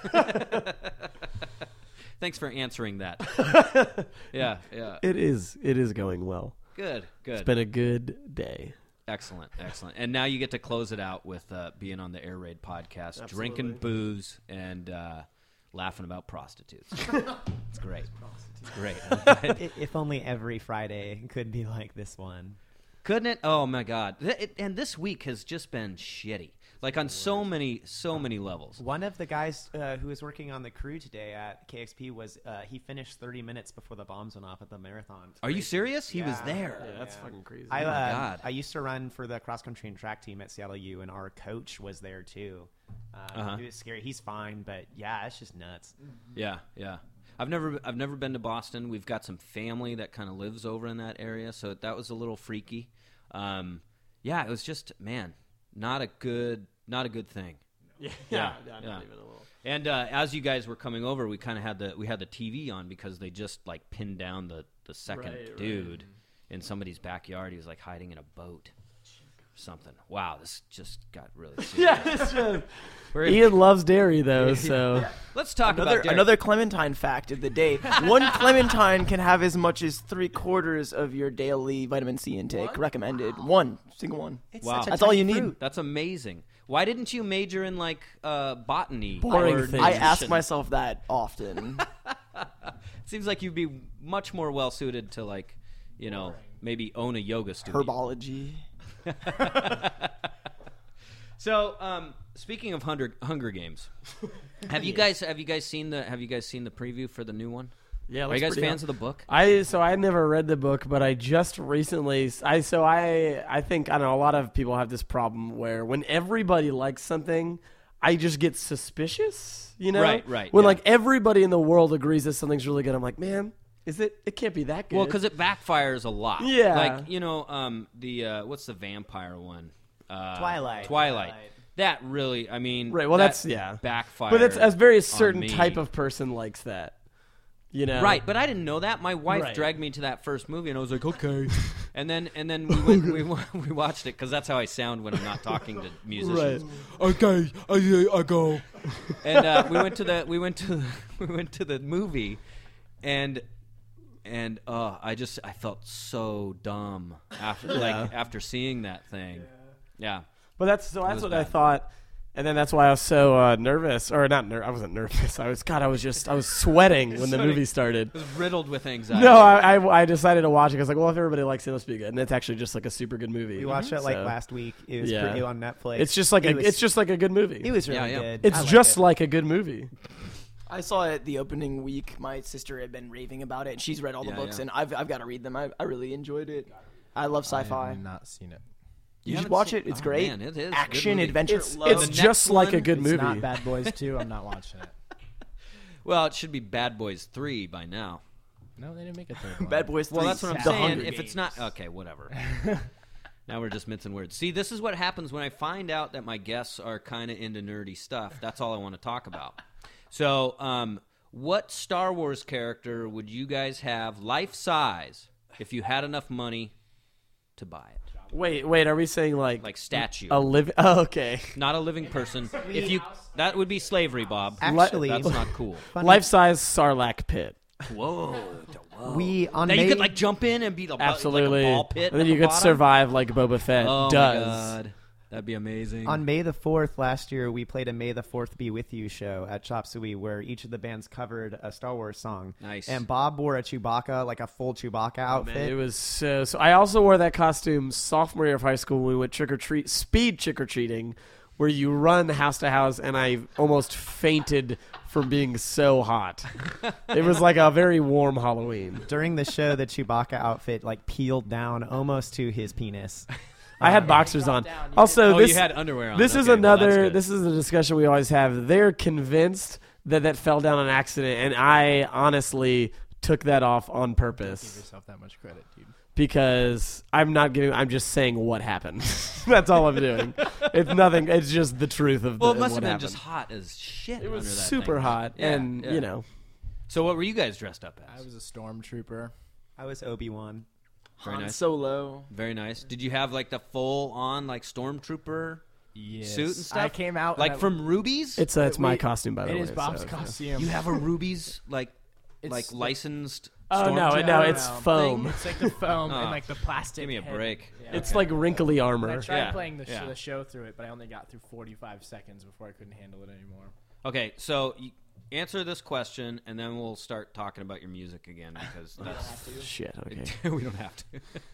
Thanks for answering that. Yeah, yeah. It is. It is going well. Good, good. It's been a good day. Excellent, excellent. And now you get to close it out with uh, being on the Air Raid podcast, drinking booze and uh, laughing about prostitutes. It's great. It's great. I- If only every Friday could be like this one. Couldn't it? Oh my God! Th- it- and this week has just been shitty, like on so many, so many levels. One of the guys uh, who was working on the crew today at K X P was uh, he finished thirty minutes before the bombs went off at the marathon. It's Are you crazy. serious? He was Yeah. there. Yeah, that's Yeah. fucking crazy. I, Oh my uh, God. I used to run for the cross country and track team at Seattle U, and our coach was there too. Uh, Uh-huh. It was scary. He's fine, but yeah, it's just nuts. Yeah, yeah. I've never, I've never been to Boston. We've got some family that kind of lives over in that area, so that was a little freaky. Um, yeah, it was just, man, not a good, not a good thing. yeah. Yeah, Not yeah. even a little. And uh, as you guys were coming over, we kind of had the we had the T V on because they just like pinned down the the second Right, right. dude in somebody's backyard. He was like hiding in a boat, or something. Wow, this just got really serious. Yeah, it's just, We're- Ian loves dairy though, so Let's talk Another, about Derek. another Clementine fact of the day. One Clementine can have as much as three quarters of your daily vitamin C intake recommended. One. Single one. Wow. That's all you need. That's amazing. Why didn't you major in like uh, botany? Boring or things. I ask nutrition? myself that often. It seems like you'd be much more well suited to like, you know, maybe own a yoga studio. Herbology. So, um, speaking of Hunger, Hunger Games, have you guys have you guys seen the have you guys seen the preview for the new one? yeah. Are you guys fans of the book? I so I never read the book, but I just recently I so I I think I don't know a lot of people have this problem where when everybody likes something, I just get suspicious, you know? Right, right, When yeah. like everybody in the world agrees that something's really good, I'm like, man, is it? It can't be that good. Well, because it backfires a lot. Yeah. like you know, um, the uh, what's the vampire one? Uh, Twilight. Twilight. Twilight. That really, I mean, Right, well, that that's- yeah. backfire. but it's a very on certain me. type of person likes that, you know? Right, but I didn't know that. My wife Right. dragged me to that first movie, and I was like, okay. and then and then we went, we wa- we watched it because that's how I sound when I'm not talking to musicians. Okay, I, I go. And uh, we went to the we went to the, we went to the movie, and and uh, I just I felt so dumb after like after seeing that thing. Yeah. But that's so. That's was what I bad. thought, and then that's why I was so uh, nervous, or not ner- I wasn't nervous. I was God. I was just I was sweating when the Sweating. movie started. It was riddled with anxiety. No, I, I I decided to watch it. I was like, well, if everybody likes it, it must be good. And it's actually just like a super good movie. We watched it like So, last week. It was Yeah. pretty on Netflix. It's just like it a was, it's just like a good movie. it was really Yeah, yeah. good. it's I liked just it. like a good movie. I saw it the opening week. My sister had been raving about it, and she's read all the Yeah, books, yeah. and I've I've got to read them. I I really enjoyed it. I love I sci-fi. have not seen it. You, should haven't watch seen- it. It's oh, great. man, it is. Good Action, movie. adventure. It's, love. it's The just next like a one, good It's movie. not Bad Boys two. I'm not watching it. Well, it should be Bad Boys three by now. No, they didn't make a third one. Bad Boys three. Well, that's what I'm The saying. Hunger If it's not okay, whatever. Now we're just mincing words. See, this is what happens when I find out that my guests are kind of into nerdy stuff. That's all I want to talk about. So, um, what Star Wars character would you guys have life size if you had enough money to buy it? Wait, wait. Are we saying like Like statue, a living? Oh, okay. not a living person. If you that would be slavery, Bob. Actually, That's not cool. funny- Life-size Sarlacc pit. Whoa. Whoa. we on Now May, you could like jump in and be the Absolutely. like a ball pit. and then at you the could bottom. survive like Boba Fett Oh does. my god, that'd be amazing. on May the fourth last year, we played a May the fourth Be With You show at Chop Suey where each of the bands covered a Star Wars song. Nice. And Bob wore a Chewbacca, like a full Chewbacca outfit. It was so, so. I also wore that costume sophomore year of high school when we went trick or treat, speed trick or treating, where you run house to house, and I almost fainted from being so hot. It was like a very warm Halloween. During the show, the Chewbacca outfit like peeled down almost to his penis. I had boxers on. Also, oh, this you had underwear on. this is Okay, well, that's another. good. This is a discussion we always have. They're convinced that that fell down an accident, and I honestly took that off on Give purpose yourself that much credit, dude. because I'm not giving. I'm just saying what happened. That's all I'm doing. It's nothing. It's just the truth of Well, the, it must what have been happened. just hot as shit. It was under that super thing. hot, Yeah, and yeah. you know, So, what were you guys dressed up I as? was a stormtrooper. I was Obi-Wan. Very Han nice. Solo. Very nice. Did you have like the full on like stormtrooper Yes. suit and stuff? I came out like and I- from Ruby's. it's uh, it's my we- costume by the It way. is Bob's so- costume. You have a Ruby's like It's like like- licensed. Oh no, stormtrooper no, it's No. foam. thing? It's like the foam Oh. and like the plastic. Give me a head. break. Yeah. It's like wrinkly And I armor. tried Yeah, playing the, sh- yeah. the show through it, but I only got through forty-five seconds before I couldn't handle it anymore. Okay, so you answer this question, and then we'll start talking about your music again because that's Shit. Okay. we don't have to.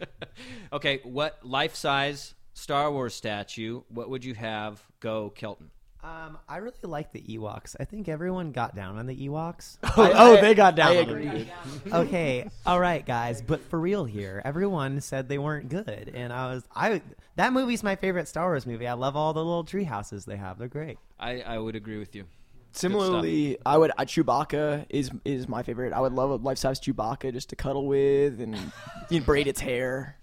Okay, what life size Star Wars statue? What would you have? Go Kelton. Um, I really like the Ewoks. I think everyone got down on the Ewoks. Oh, oh, they got down. I on it. agree. Okay, all right, guys, but for real here, everyone said they weren't good, and I was I that movie's my favorite Star Wars movie. I love all the little tree houses they have; they're great. I, I would agree with you. Similarly, I would uh, Chewbacca is is my favorite. I would love a life size Chewbacca just to cuddle with and you know, braid its hair.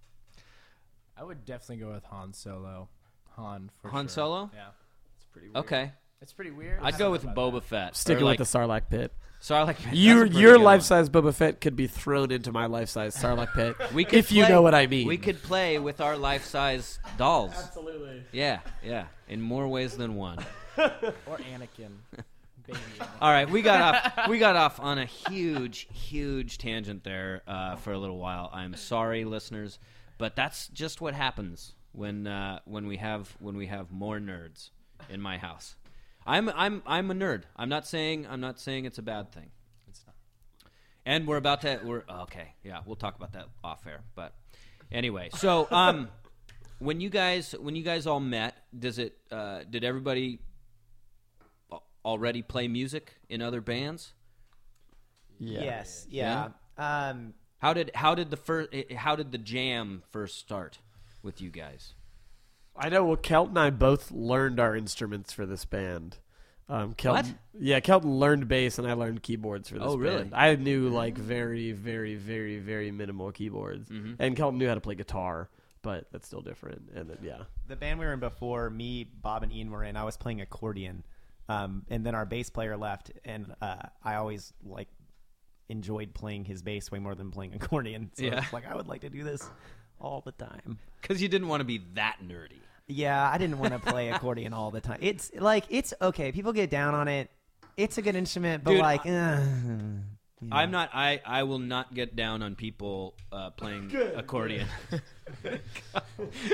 I would definitely go with Han Solo. Han for Han sure. Solo? Yeah, Okay, it's pretty weird. I I'd don't go know with about Boba that. Fett. Sticking Or with like, the Sarlacc pit. Sarlacc. Your That's a pretty your good life one. size Boba Fett could be thrown into my life size Sarlacc pit. We could if you play- know what I mean. We could play with our life size dolls. absolutely. Yeah, yeah, in more ways than one. Or Anakin. Baby Anakin. All right, we got off. We got off on a huge, huge tangent there uh, for a little while. I'm sorry, listeners, but that's just what happens when uh, when we have when we have more nerds in my house. I'm I'm I'm a nerd. I'm not saying I'm not saying it's a bad thing. It's not. And we're about to we're okay. Yeah, we'll talk about that off air. But anyway, so um, when you guys when you guys all met, does it uh, did everybody al- already play music in other bands? Yeah. Yes, yeah. Um, How did how did the first how did the jam first start with you guys? I know. Well, Kelton and I both learned our instruments for this band. Um, Kelton, Yeah, Kelton learned bass, and I learned keyboards for this Oh, really? band. I knew like very, very, very, very minimal keyboards, Mhm. and Kelton knew how to play guitar, but that's still different. And then yeah, the band we were in before, me, Bob, and Ian were in. I was playing accordion, um, and then our bass player left, and uh, I always like enjoyed playing his bass way more than playing accordion. So Yeah. it's like I would like to do this all the time. Because you didn't want to be that nerdy. Yeah, I didn't want to play accordion all the time. It's like it's okay. People get down on it. It's a good instrument, but Dude, like, uh, you know. I'm not. I, I will not get down on people uh, playing accordion.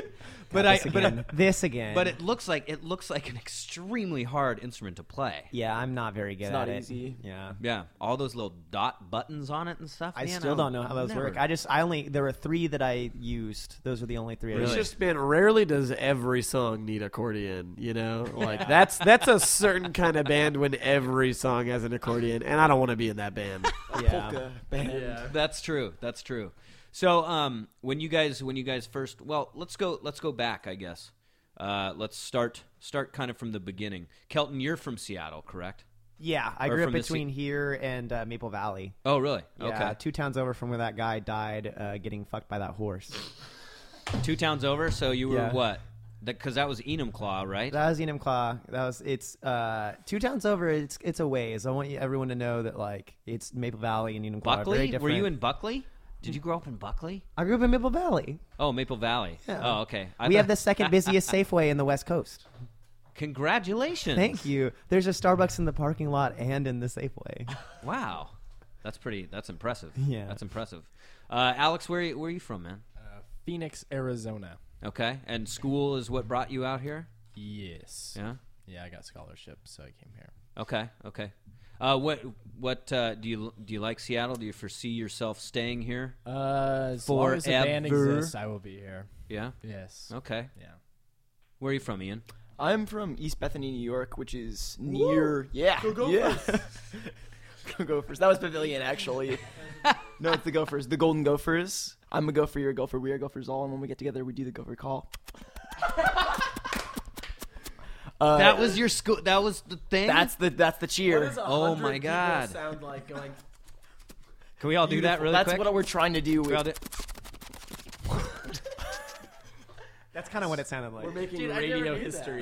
But this I- but again. this again. But it looks like it looks like an extremely hard instrument to play. yeah, I'm not very good It's at not it. easy. Yeah. Yeah, all those little dot buttons on it and stuff. I man, still I'll don't know how those never- work. I just, I only, there were three that I used. Those were the only three I It's Really? used. just, man, rarely does every song need accordion, you know? Like, that's that's a certain kind of band when every song has an accordion, and I don't want to be in that band. Yeah. Polka band. That's true. That's true. So, um, when you guys, when you guys first, well, let's go, let's go back, I guess. Uh, let's start, start kind of from the beginning. Kelton, you're from Seattle, correct? Yeah, I Or grew up from the between here and uh, Maple Valley. Oh, really? Yeah, Okay. two towns over from where that guy died uh, getting fucked by that horse. Two towns over. So you were Yeah. what? Because that was Enumclaw, right? That was Enumclaw. That was it's uh, two towns over. It's it's a ways. I want you, everyone to know that like it's Maple Valley and Enumclaw. are very Buckley? different. Were you in Buckley? Did you grow up in Buckley? I grew up in Maple Valley. Oh, Maple Valley. Yeah. Oh, okay. I we thought- have the second busiest Safeway in the West Coast. Congratulations. Thank you. There's a Starbucks in the parking lot and in the Safeway. Wow. That's pretty. That's impressive. Yeah. That's impressive. Uh, Alex, where where are you from, man? Uh, Phoenix, Arizona. Okay. And school is what brought you out here? Yes. Yeah. Yeah, I got scholarship, so I came here. Okay. Okay. Uh, what what uh, do you do you like Seattle? Do you foresee yourself staying here? Uh, as long as the band Forever. exists, I will be here. Yeah. Yes. Okay. Yeah. Where are you from, Ian? I'm from East Bethany, New York, which is near. Yeah, go yeah. Go Gophers. That was Pavilion, actually. No, it's the Gophers, the Golden Gophers. I'm a Gopher, you're a Gopher, we are Gophers all, and when we get together, we do the Gopher call. uh, That was your school. That was the thing. that's the that's the cheer. Oh my God. Sound like going. Can we all do that really That's quick? what we're trying to do. We all With, do- That's kind of what it sounded like. We're making Dude, I never radio knew that. history.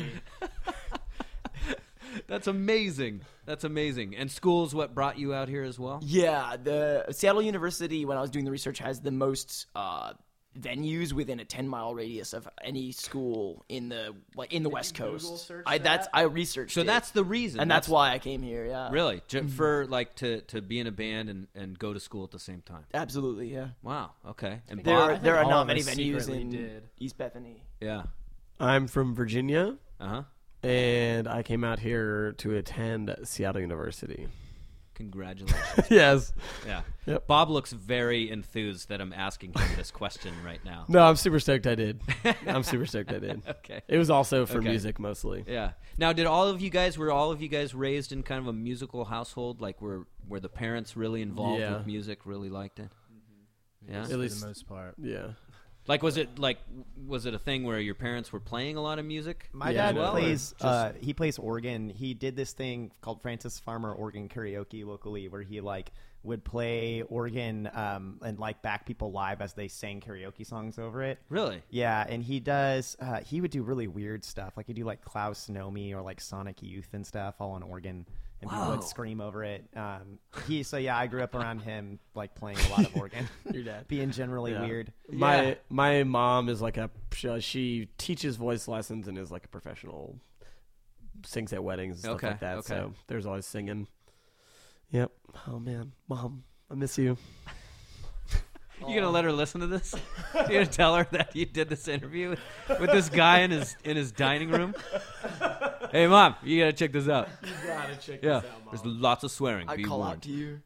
That's amazing. That's amazing. And school's what brought you out here as well? yeah, the Seattle University, when I was doing the research, has the most uh, venues within a ten mile radius of any school in the like in the West Coast. I that's I researched. So it. that's the reason. and that's, why I came here. Yeah, Really? Ju- For like to, to be in a band and, and go to school at the same time. absolutely. Yeah, Wow. Okay. And there Bob? are, there are all not of many us venues secretly in did. East Bethany. Yeah. I'm from Virginia, Uh huh. and I came out here to attend Seattle University. Congratulations. Yes. Yeah. Yep. Bob looks very enthused that I'm asking him this question right now. No, I'm super stoked I did. I'm super stoked I did. Okay. It was also for Okay. music mostly. Yeah. Now, did all of you guys were all of you guys raised in kind of a musical household, like were were the parents really involved Yeah. with music, really liked it? Yeah. Yes, At for least- the most part. Yeah. Like, was it like was it a thing where your parents were playing a lot of music? My Yeah, dad no, plays. just- Uh, he plays organ. He did this thing called Francis Farmer Organ Karaoke locally, where he like would play organ um, and like back people live as they sang karaoke songs over it. Really? Yeah, and he does. Uh, he would do really weird stuff, like he'd do like Klaus Nomi or like Sonic Youth and stuff, all on organ, and people Whoa. would scream over it. Um, he so yeah, I grew up around him, like playing a lot of organ. Your dad. Being generally Yeah. weird. My Yeah. my mom is like a she, she teaches voice lessons and is like a professional, sings at weddings and stuff Okay, like that. okay. So there's always singing. Yep. Oh man, Mom, I miss you. You gonna let her listen to this? You gonna tell her that you did this interview with, with this guy in his in his dining room? Hey, Mom, you gotta check this out. You gotta check Yeah, there's lots of swearing. I Be call warned. out to you.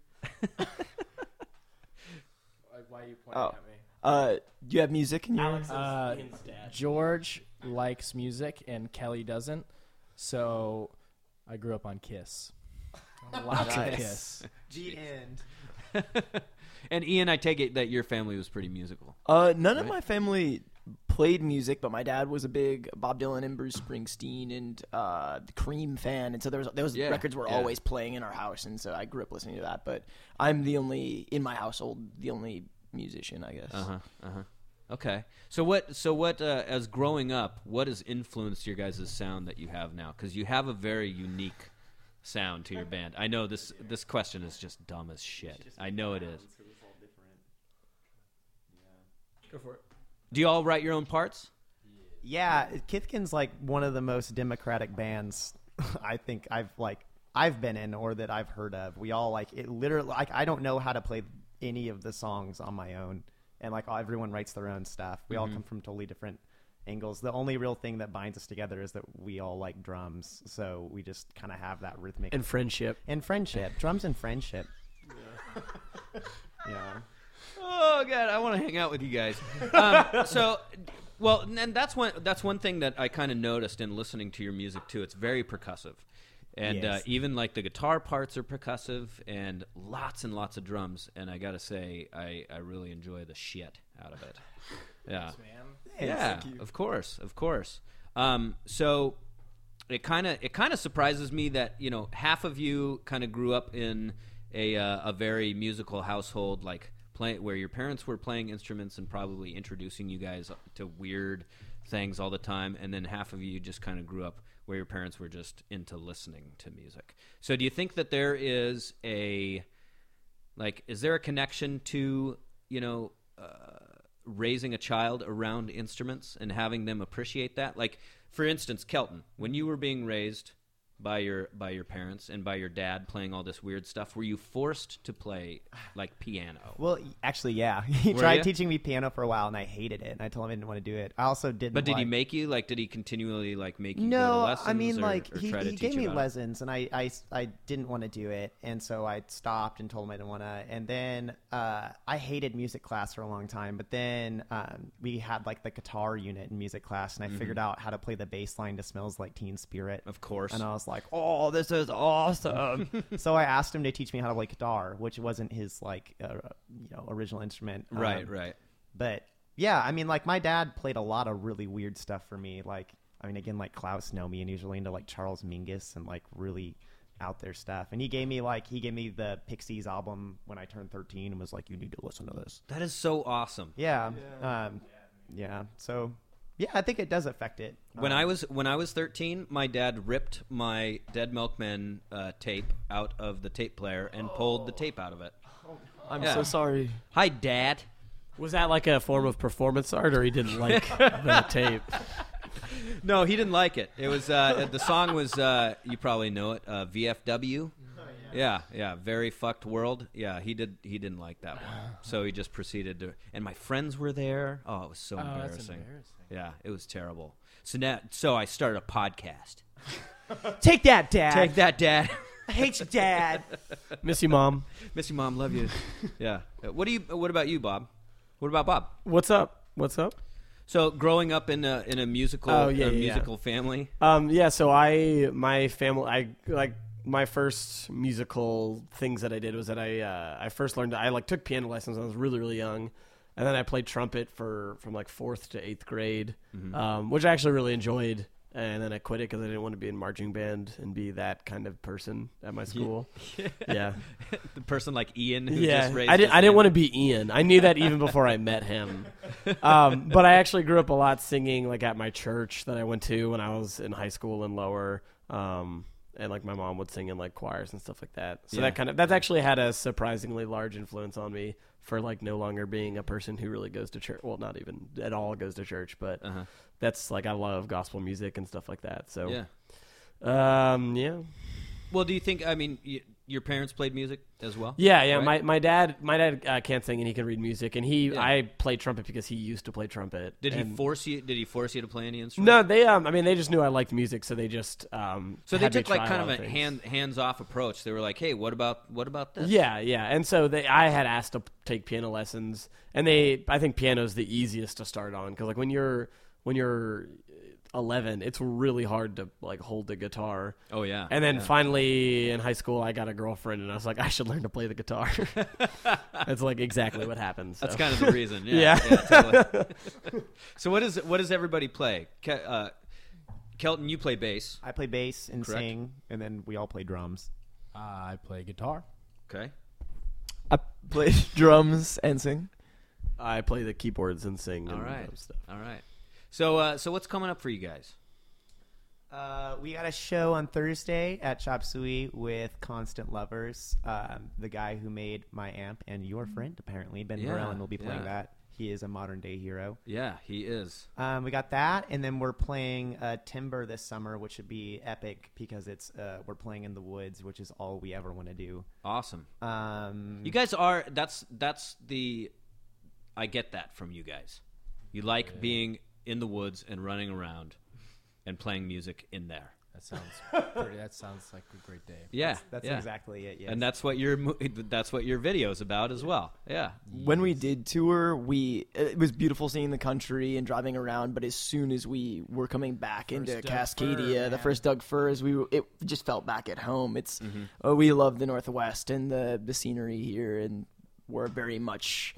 Why are you pointing Oh. at me? Uh, do you have music in your? Uh, George likes music and Kelly doesn't, so I grew up on Kiss. Lots of Nice. Kiss. G end. And Ian, I take it that your family was pretty musical. Uh, none of Right. my family played music, but my dad was a big Bob Dylan and Bruce Springsteen and uh, Cream fan, and so there was those Yeah, records were yeah. always playing in our house, and so I grew up listening to that. But I'm the only in my household, the only musician, I guess. Uh huh. Uh huh. Okay. So what? So what? Uh, as growing up, what has influenced your guys' sound that you have now? Because you have a very unique sound to your band. I know this. This question is just dumb as shit. I know it is. Go for it. Do you all write your own parts? Yeah, Kithkin's like one of the most democratic bands I think I've like I've been in or that I've heard of. We all like it literally like I don't know how to play any of the songs on my own, and like everyone writes their own stuff. We all come from totally different angles. The only real thing that binds us together is that we all like drums, so we just kind of have that rhythmic And friendship. and friendship. Drums and friendship. Yeah. Oh god, I want to hang out with you guys. Um, so, well, and that's one that's one thing that I kind of noticed in listening to your music too. It's very percussive, and uh, Yes. even like the guitar parts are percussive, and lots and lots of drums. And I gotta say, I I really enjoy the shit out of it. Yeah, yeah, of course, of course. Um, so it kind of it kind of surprises me that you know half of you kind of grew up in a uh, a very musical household, like play, where your parents were playing instruments and probably introducing you guys to weird things all the time, and then half of you just kind of grew up where your parents were just into listening to music. So do you think that there is a like is there a connection to you know uh, raising a child around instruments and having them appreciate that? Like, for instance, Kelton, when you were being raised by your by your parents and by your dad playing all this weird stuff, were you forced to play like piano? Well, actually, yeah. He Were tried ya? teaching me piano for a while, and I hated it. And I told him I didn't want to do it. I also didn't. But did he like- make you like? Did he continually like make you go to No, lessons? I mean, or, like or he, try to he teach gave you me about it? lessons, and I, I, I didn't want to do it, and so I stopped and told him I didn't want to. And then uh, I hated music class for a long time, but then um, we had like the guitar unit in music class, and I figured out how to play the bass line to "Smells Like Teen Spirit." Mm-hmm. Of course. And I was like, "Oh, this is awesome!" So I asked him to teach me how to play guitar, which wasn't his like, uh, you know, original instrument. Right, Um, right. But yeah, I mean, like my dad played a lot of really weird stuff for me. Like, I mean, again, like Klaus Nomi, and he was really into like Charles Mingus and like really out there stuff. And he gave me like he gave me the Pixies album when I turned thirteen and was like, "You need to listen to this." That is so awesome. Yeah, yeah. Um, yeah. So yeah, I think it does affect it. When Um, I was when I was thirteen, my dad ripped my Dead Milkmen uh, tape out of the tape player and pulled the tape out of it. I'm Yeah. so sorry. Hi, Dad. Was that like a form of performance art, or he didn't like the tape? No, he didn't like it. It was uh, the song was uh, you probably know it, uh, V F W. Yeah, yeah, very fucked world. Yeah, he did. He didn't like that one, so he just proceeded to. And my friends were there. Oh, it was so Oh, that's embarrassing. embarrassing. Yeah, it was terrible. So now, so I started a podcast. take that, Dad. Take that, Dad. I hate you, Dad. Miss you, Mom. Miss you, Mom. Love you. Yeah. Uh, What do you? What about you, Bob? What about Bob? What's up? What's up? So growing up in a in a musical Oh, yeah, a yeah, musical family. Um, yeah, so I, my family, I like my first musical things that I did was that I, uh, I first learned, I like took piano lessons when I was really, really young. And then I played trumpet for, from like fourth to eighth grade, um, which I actually really enjoyed. And then I quit it because I didn't want to be in marching band and be that kind of person at my school. Yeah. The person like Ian who Yeah, just raised I, did, his I didn't hand. want to be Ian. I knew that even before I met him. Um, but I actually grew up a lot singing, like at my church that I went to when I was in high school and lower. Um, and like my mom would sing in like choirs and stuff like that. So Yeah. that kind of that's actually had a surprisingly large influence on me for like no longer being a person who really goes to church. Well, not even at all goes to church, but Uh-huh. that's like I love gospel music and stuff like that. So Yeah. um, yeah. Well, do you think? I mean, y- your parents played music as well. Yeah, yeah. Right? My my dad my dad uh, can't sing and he can read music, and he Yeah. I played trumpet because he used to play trumpet. Did he and- force you? Did he force you to play any instrument? No, they um. I mean, they just knew I liked music, so they just um. So they had me took like try kind lot of a things. hand hands off approach. They were like, "Hey, what about what about this?" Yeah, yeah. And so they I had asked to take piano lessons, and they I think piano's the easiest to start on because like when you're when you're eleven, it's really hard to like hold the guitar. Oh yeah. And then yeah. finally in high school, I got a girlfriend, and I was like, I should learn to play the guitar. That's like exactly what happened. So. That's kind of the reason. Yeah. Yeah. totally. So what is what does everybody play? Ke- uh, Kelton, you play bass. I play bass and Correct. sing, and then we all play drums. Uh, I play guitar. Okay. I play drums and sing. I play the keyboards and sing. All and right. uh, stuff. All right. So uh, so what's coming up for you guys? Uh, we got a show on Thursday at Chop Suey with Constant Lovers, um, the guy who made my amp and your friend, apparently. Ben Yeah, Morellen will be playing yeah. that. He is a modern-day hero. Yeah, he is. Um, we got that, and then we're playing uh, Timber this summer, which would be epic because it's uh, we're playing in the woods, which is all we ever want to do. Awesome. Um, You guys are that's that's the I get that from you guys. You like being in the woods and running around and playing music in there. That sounds pretty, that sounds like a great day. Yeah, That's yeah. exactly it. Yes. And that's what your mo- that's what your video is about as well. Yeah. When we did tour, we it was beautiful seeing the country and driving around. But as soon as we were coming back into Doug Cascadia, Fir, the man. first Doug Firs, we were- it just felt back at home. It's Mm-hmm. uh, we love the Northwest and the the scenery here, and we're very much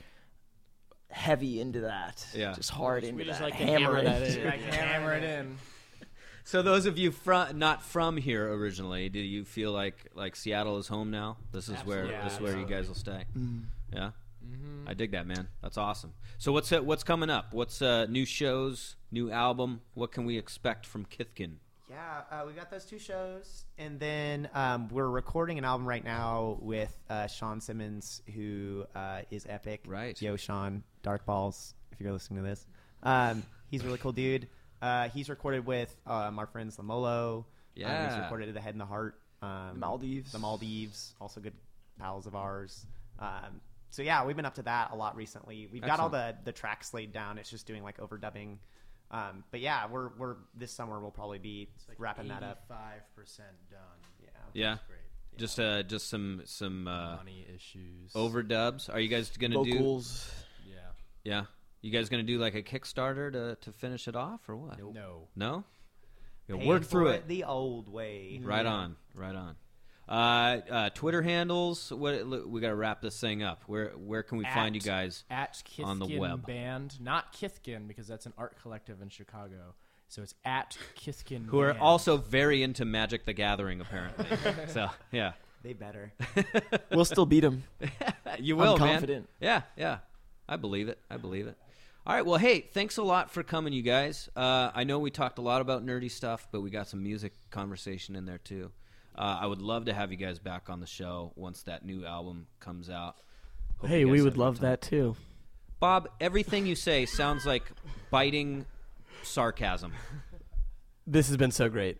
heavy into that. Yeah. just hard into we just that. like to hammer it. that in. Hammer it in. So those of you from not from here originally, do you feel like like Seattle is home now? This is where Absolutely. this is where you guys will stay. Mm-hmm. Yeah. Mm-hmm. I dig that, man. That's awesome. So what's uh, what's coming up? What's uh, new shows, new album? What can we expect from Kithkin? Yeah, uh, we got those two shows, and then um, we're recording an album right now with uh, Sean Simmons, who uh, is epic. Right. Yo, Sean, Dark Balls, if you're listening to this. Um, he's a really cool dude. Uh, he's recorded with um, our friends Lamolo. Um, Yeah. he's recorded at The Head and the Heart. Um, Maldives. The Maldives, also good pals of ours. Um, so yeah, we've been up to that a lot recently. We've got all the, the tracks laid down. It's just doing like overdubbing. Um, but yeah, we're we're this summer we'll probably be wrapping that up. Five percent done. Yeah. Yeah. Great. Just uh just some some uh, Money issues. overdubs. Are you guys gonna do? Vocals. Yeah. Yeah. You guys gonna do like a Kickstarter to to finish it off or what? No. No. You'll Paying work through for it. the old way. Right on. Right on. Uh, uh, Twitter handles. What we got to wrap this thing up. Where where can we find you At- guys? At Kithkin on the web? Band, not Kithkin because that's an art collective in Chicago. So it's at Kithkin. Who are Band. also very into Magic the Gathering, apparently. So yeah, They better. We'll still beat them. you will, I'm man. confident. Yeah, yeah. I believe it. I believe it. All right. Well, hey, thanks a lot for coming, you guys. Uh, I know we talked a lot about nerdy stuff, but we got some music conversation in there too. Uh, I would love to have you guys back on the show once that new album comes out. Hope Hey, you we guys would have a love good time. that too. Bob, everything you say sounds like biting sarcasm. This has been so great.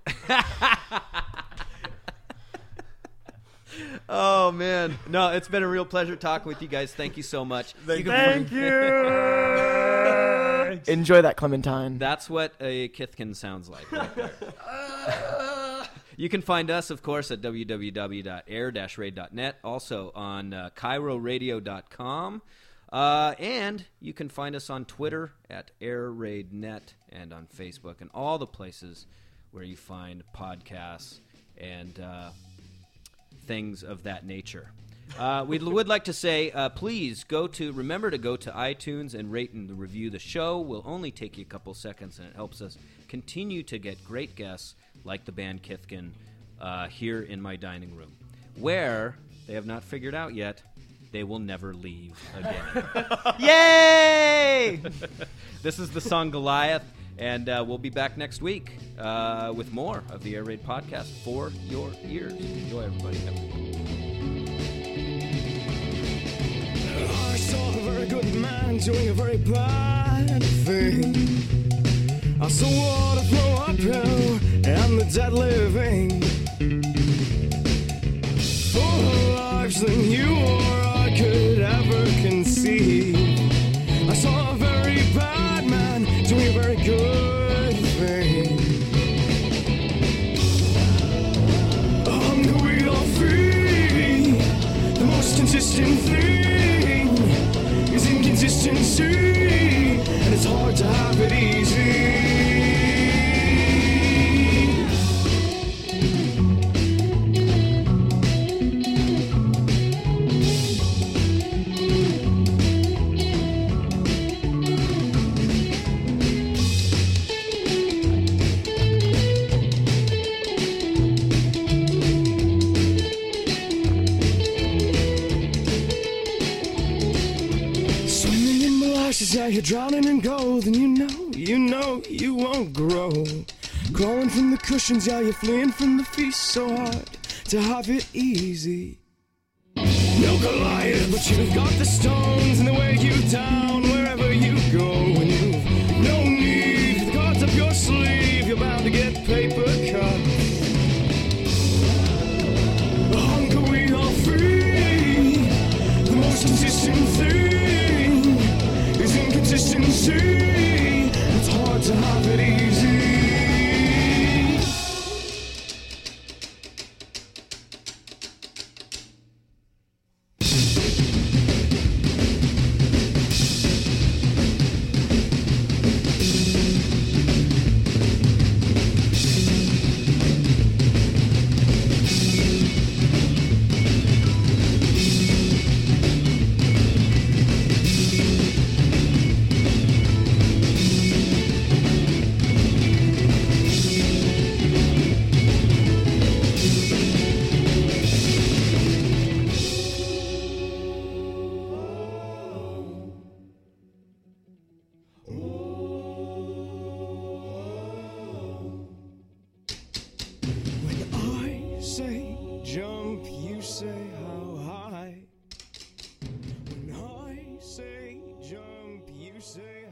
Oh, man. No, it's been a real pleasure talking with you guys. Thank you so much. You can Thank you. Enjoy that Clementine. That's what a Kithkin sounds like right there. You can find us, of course, at w w w dot air dash raid dot net, also on uh, cairo radio dot com. Uh, and you can find us on Twitter at airraidnet and on Facebook and all the places where you find podcasts and uh, things of that nature. Uh, we would like to say, uh, please go to, remember to go to iTunes and rate and review the show. Will only take you a couple seconds, and it helps us continue to get great guests like the band Kithkin uh, here in my dining room, where they have not figured out yet they will never leave again. Yay! This is the song Goliath, and uh, we'll be back next week uh, with more of the Air Raid podcast for your ears. Enjoy, everybody. Have a good one. I saw a very good man doing a very bad thing. I saw water flow uphill and the dead living. Fuller lives than you or I could ever conceive. I saw a very bad man doing a very good thing. I'm going off free. The most consistent thing is inconsistency, and it's hard to have it easy. Swimming in molasses, yeah, you're drowning in gold, and you know, you know, you won't grow. Crawling from the cushions, yeah, you're fleeing from the feast, so hard to have it easy. No Goliath, but you've got the stones and they weigh you down wherever you go. And you've no need for the cards up your sleeve, you're bound to get paper cut. Hunger we are free. The most consistent thing is inconsistency. It's hard you say